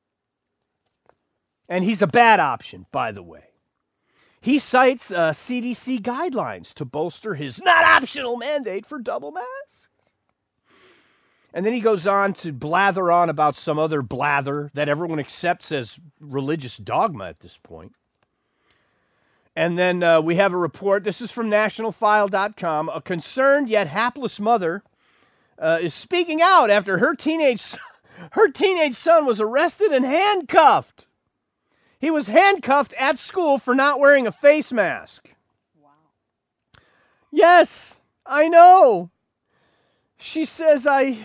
And he's a bad option, by the way. He cites uh, C D C guidelines to bolster his not optional mandate for double masks. And then he goes on to blather on about some other blather that everyone accepts as religious dogma at this point. And then uh, we have a report. This is from national file dot com. A concerned yet hapless mother uh, is speaking out after her teenage, her teenage son was arrested and handcuffed. He was handcuffed at school for not wearing a face mask. Wow. Yes, I know. She says, I...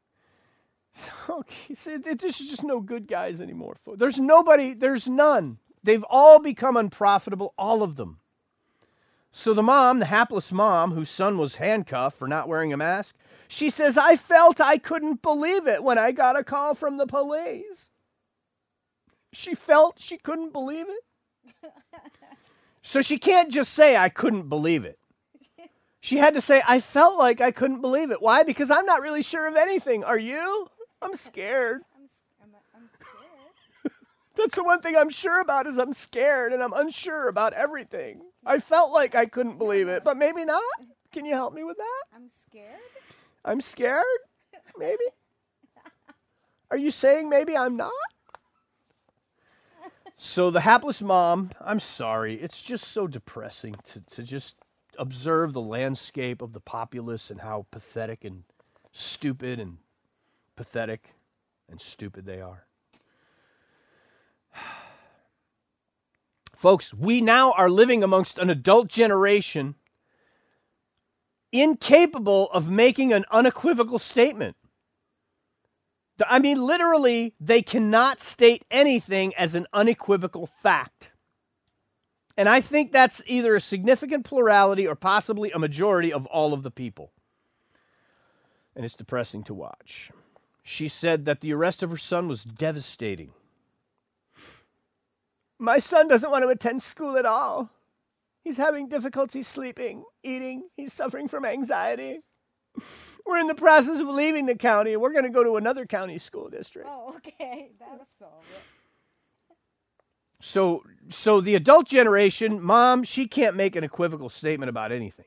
Okay, see, there's just no good guys anymore. There's nobody, there's none. They've all become unprofitable, all of them. So the mom, the hapless mom, whose son was handcuffed for not wearing a mask, she says, I felt I couldn't believe it when I got a call from the police. She felt she couldn't believe it. So she can't just say, I couldn't believe it. She had to say, I felt like I couldn't believe it. Why? Because I'm not really sure of anything. Are you? I'm scared. I'm, s- I'm, I'm scared. That's the one thing I'm sure about is I'm scared and I'm unsure about everything. I felt like I couldn't believe it, but maybe not. Can you help me with that? I'm scared. I'm scared? Maybe? Are you saying maybe I'm not? So the hapless mom, I'm sorry, it's just so depressing to, to just observe the landscape of the populace and how pathetic and stupid and pathetic and stupid they are. Folks, we now are living amongst an adult generation incapable of making an unequivocal statement. I mean, literally, they cannot state anything as an unequivocal fact. And I think that's either a significant plurality or possibly a majority of all of the people. And it's depressing to watch. She said that the arrest of her son was devastating. My son doesn't want to attend school at all. He's having difficulty sleeping, eating. He's suffering from anxiety. We're in the process of leaving the county. We're going to go to another county school district. Oh, okay. That'll solve it. So, so the adult generation, mom, she can't make an equivocal statement about anything.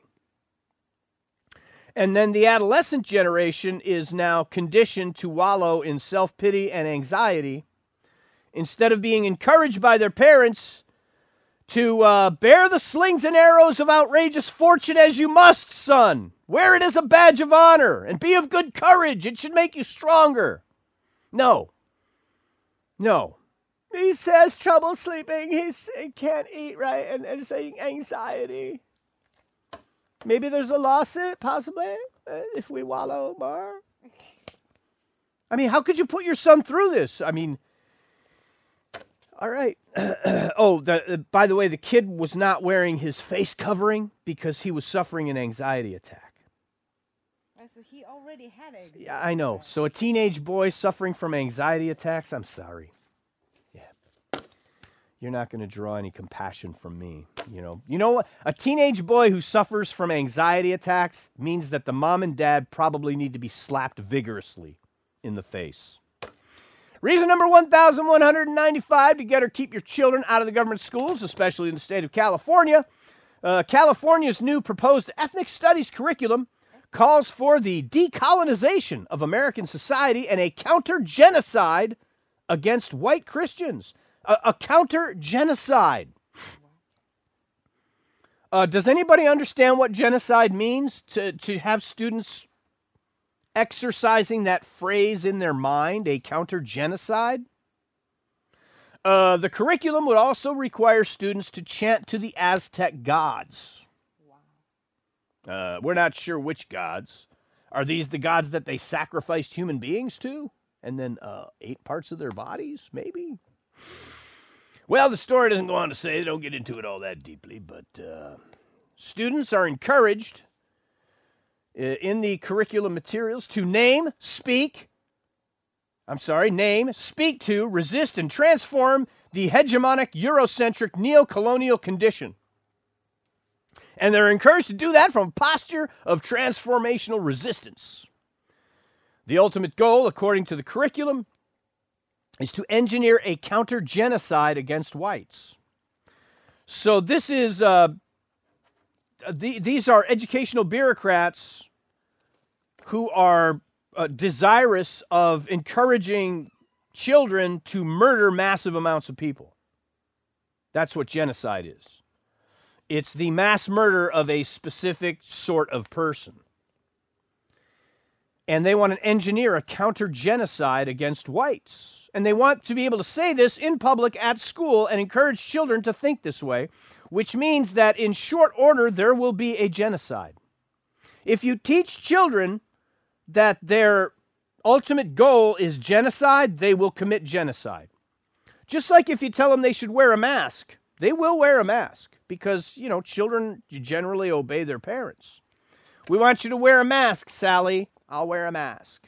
And then the adolescent generation is now conditioned to wallow in self-pity and anxiety instead of being encouraged by their parents to uh, bear the slings and arrows of outrageous fortune as you must, son. Wear it as a badge of honor and be of good courage. It should make you stronger. No. No. He says trouble sleeping. He's, he can't eat right and, and saying anxiety. Maybe there's a lawsuit, possibly, uh, if we wallow more. I mean, how could you put your son through this? I mean, all right. oh, the, uh, by the way, the kid was not wearing his face covering because he was suffering an anxiety attack. So he already had it. Yeah, I know. So a teenage boy suffering from anxiety attacks, I'm sorry. you're not going to draw any compassion from me. You know, you know what? A teenage boy who suffers from anxiety attacks means that the mom and dad probably need to be slapped vigorously in the face. Reason number one thousand one hundred ninety-five to get or keep your children out of the government schools, especially in the state of California. Uh, California's new proposed ethnic studies curriculum calls for the decolonization of American society and a counter-genocide against white Christians. A, a counter-genocide. Uh, does anybody understand what genocide means? To, to have students exercising that phrase in their mind, a counter-genocide? Uh, the curriculum would also require students to chant to the Aztec gods. Uh, we're not sure which gods. Are these the gods that they sacrificed human beings to? And then uh, ate parts of their bodies, maybe? Well, the story doesn't go on to say, they don't get into it all that deeply, but uh, students are encouraged uh, in the curriculum materials to name, speak, I'm sorry, name, speak to, resist, and transform the hegemonic, Eurocentric, neo-colonial condition. And they're encouraged to do that from a posture of transformational resistance. The ultimate goal, according to the curriculum, is to engineer a counter-genocide against whites. So this is, uh, the, these are educational bureaucrats who are uh, desirous of encouraging children to murder massive amounts of people. That's what genocide is. It's the mass murder of a specific sort of person. And they want to engineer a counter-genocide against whites. And they want to be able to say this in public at school and encourage children to think this way, which means that in short order, there will be a genocide. If you teach children that their ultimate goal is genocide, they will commit genocide. Just like if you tell them they should wear a mask, they will wear a mask because, you know, children generally obey their parents. We want you to wear a mask, Sally. I'll wear a mask.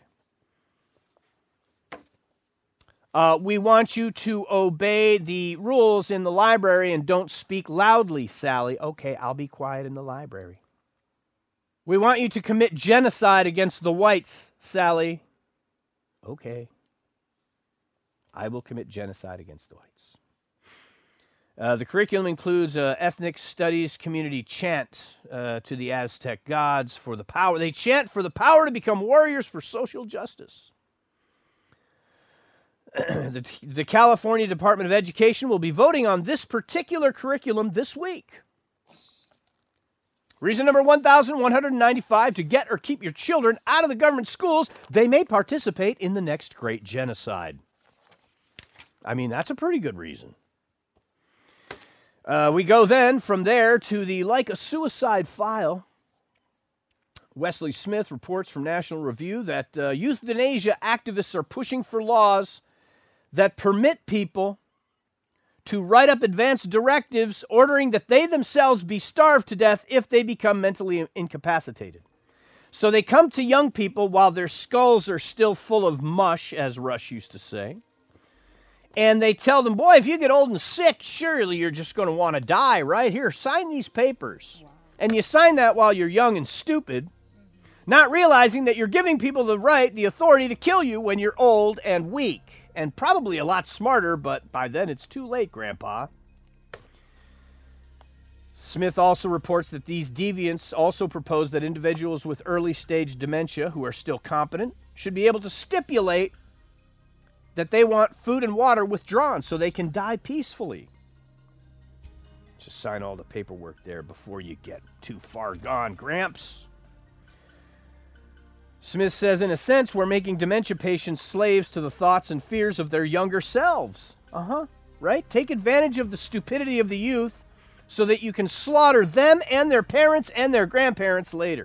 Uh, we want you to obey the rules in the library and don't speak loudly, Sally. Okay, I'll be quiet in the library. We want you to commit genocide against the whites, Sally. Okay. I will commit genocide against the whites. Uh, the curriculum includes uh, ethnic studies community chant uh, to the Aztec gods for the power. They chant for the power to become warriors for social justice. the, the California Department of Education will be voting on this particular curriculum this week. Reason number one thousand one hundred ninety-five to get or keep your children out of the government schools. They may participate in the next great genocide. I mean, that's a pretty good reason. Uh, we go then from there to the Like a Suicide file. Wesley Smith reports from National Review that uh, euthanasia activists are pushing for laws that permit people to write up advance directives ordering that they themselves be starved to death if they become mentally incapacitated. So they come to young people while their skulls are still full of mush, as Rush used to say. And they tell them, boy, if you get old and sick, surely you're just going to want to die, right? Here, sign these papers. Wow. And you sign that while you're young and stupid, not realizing that you're giving people the right, the authority to kill you when you're old and weak. And probably a lot smarter, but by then it's too late, Grandpa. Smith also reports that these deviants also propose that individuals with early-stage dementia who are still competent should be able to stipulate that they want food and water withdrawn so they can die peacefully. Just sign all the paperwork there before you get too far gone, Gramps. Smith says, in a sense, we're making dementia patients slaves to the thoughts and fears of their younger selves. Uh-huh, right? Take advantage of the stupidity of the youth so that you can slaughter them and their parents and their grandparents later.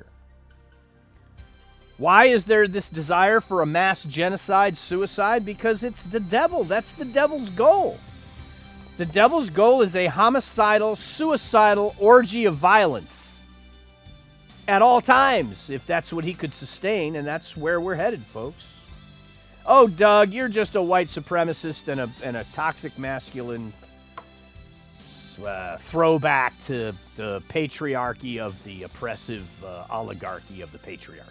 Why is there this desire for a mass genocide, suicide? Because it's the devil. That's the devil's goal. The devil's goal is a homicidal, suicidal orgy of violence. At all times, if that's what he could sustain, and that's where we're headed, folks. Oh, Doug, you're just a white supremacist and a, and a toxic masculine. uh, throwback to the patriarchy of the oppressive uh, oligarchy of the patriarchy.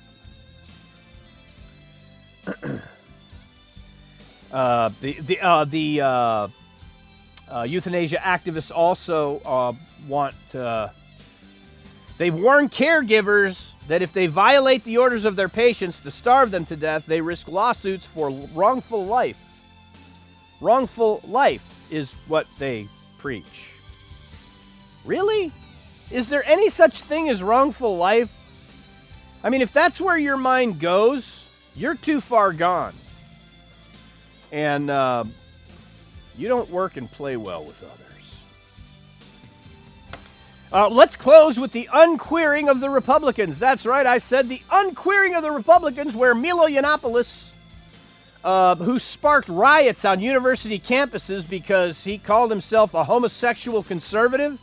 uh, the the uh, the uh, uh, euthanasia activists also uh, want. Uh, they warn caregivers that if they violate the orders of their patients to starve them to death, they risk lawsuits for wrongful life. Wrongful life is what they preach. Really? Is there any such thing as wrongful life? I mean, if that's where your mind goes, you're too far gone. And uh, you don't work and play well with others. Uh, let's close with the unqueering of the Republicans. That's right, I said the unqueering of the Republicans, where Milo Yiannopoulos, uh, who sparked riots on university campuses because he called himself a homosexual conservative.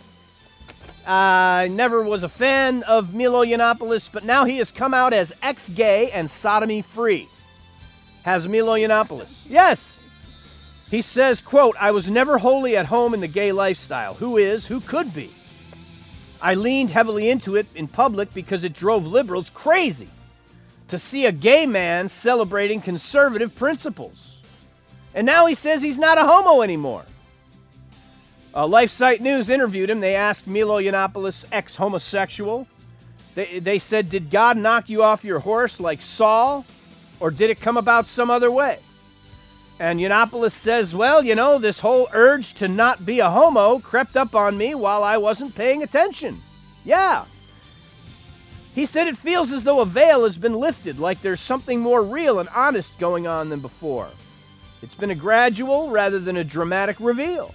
I never was a fan of Milo Yiannopoulos, but now he has come out as ex-gay and sodomy-free. Has Milo Yiannopoulos. Yes. He says, quote, "I was never wholly at home in the gay lifestyle. Who is? Who could be? I leaned heavily into it in public because it drove liberals crazy to see a gay man celebrating conservative principles." And now he says he's not a homo anymore. Uh, LifeSite News interviewed him. They asked Milo Yiannopoulos, ex-homosexual. They, they said, "Did God knock you off your horse like Saul, or did it come about some other way?" And Yiannopoulos says, "Well, you know, this whole urge to not be a homo crept up on me while I wasn't paying attention." Yeah. He said it feels as though a veil has been lifted, like there's something more real and honest going on than before. It's been a gradual rather than a dramatic reveal.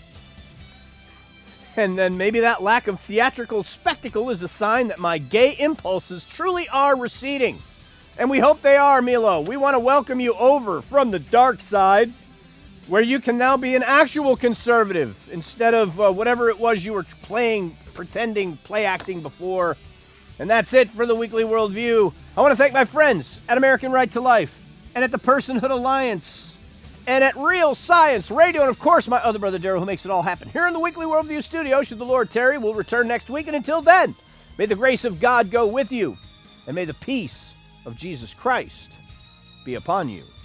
And then maybe that lack of theatrical spectacle is a sign that my gay impulses truly are receding. And we hope they are, Milo. We want to welcome you over from the dark side, where you can now be an actual conservative instead of uh, whatever it was you were playing, pretending, play acting before. And that's it for the Weekly Worldview. I want to thank my friends at American Right to Life and at the Personhood Alliance and at Real Science Radio, and of course my other brother Daryl, who makes it all happen here in the Weekly Worldview studio. Should the Lord tarry, we'll return next week. And until then, may the grace of God go with you, and may the peace of Jesus Christ be upon you.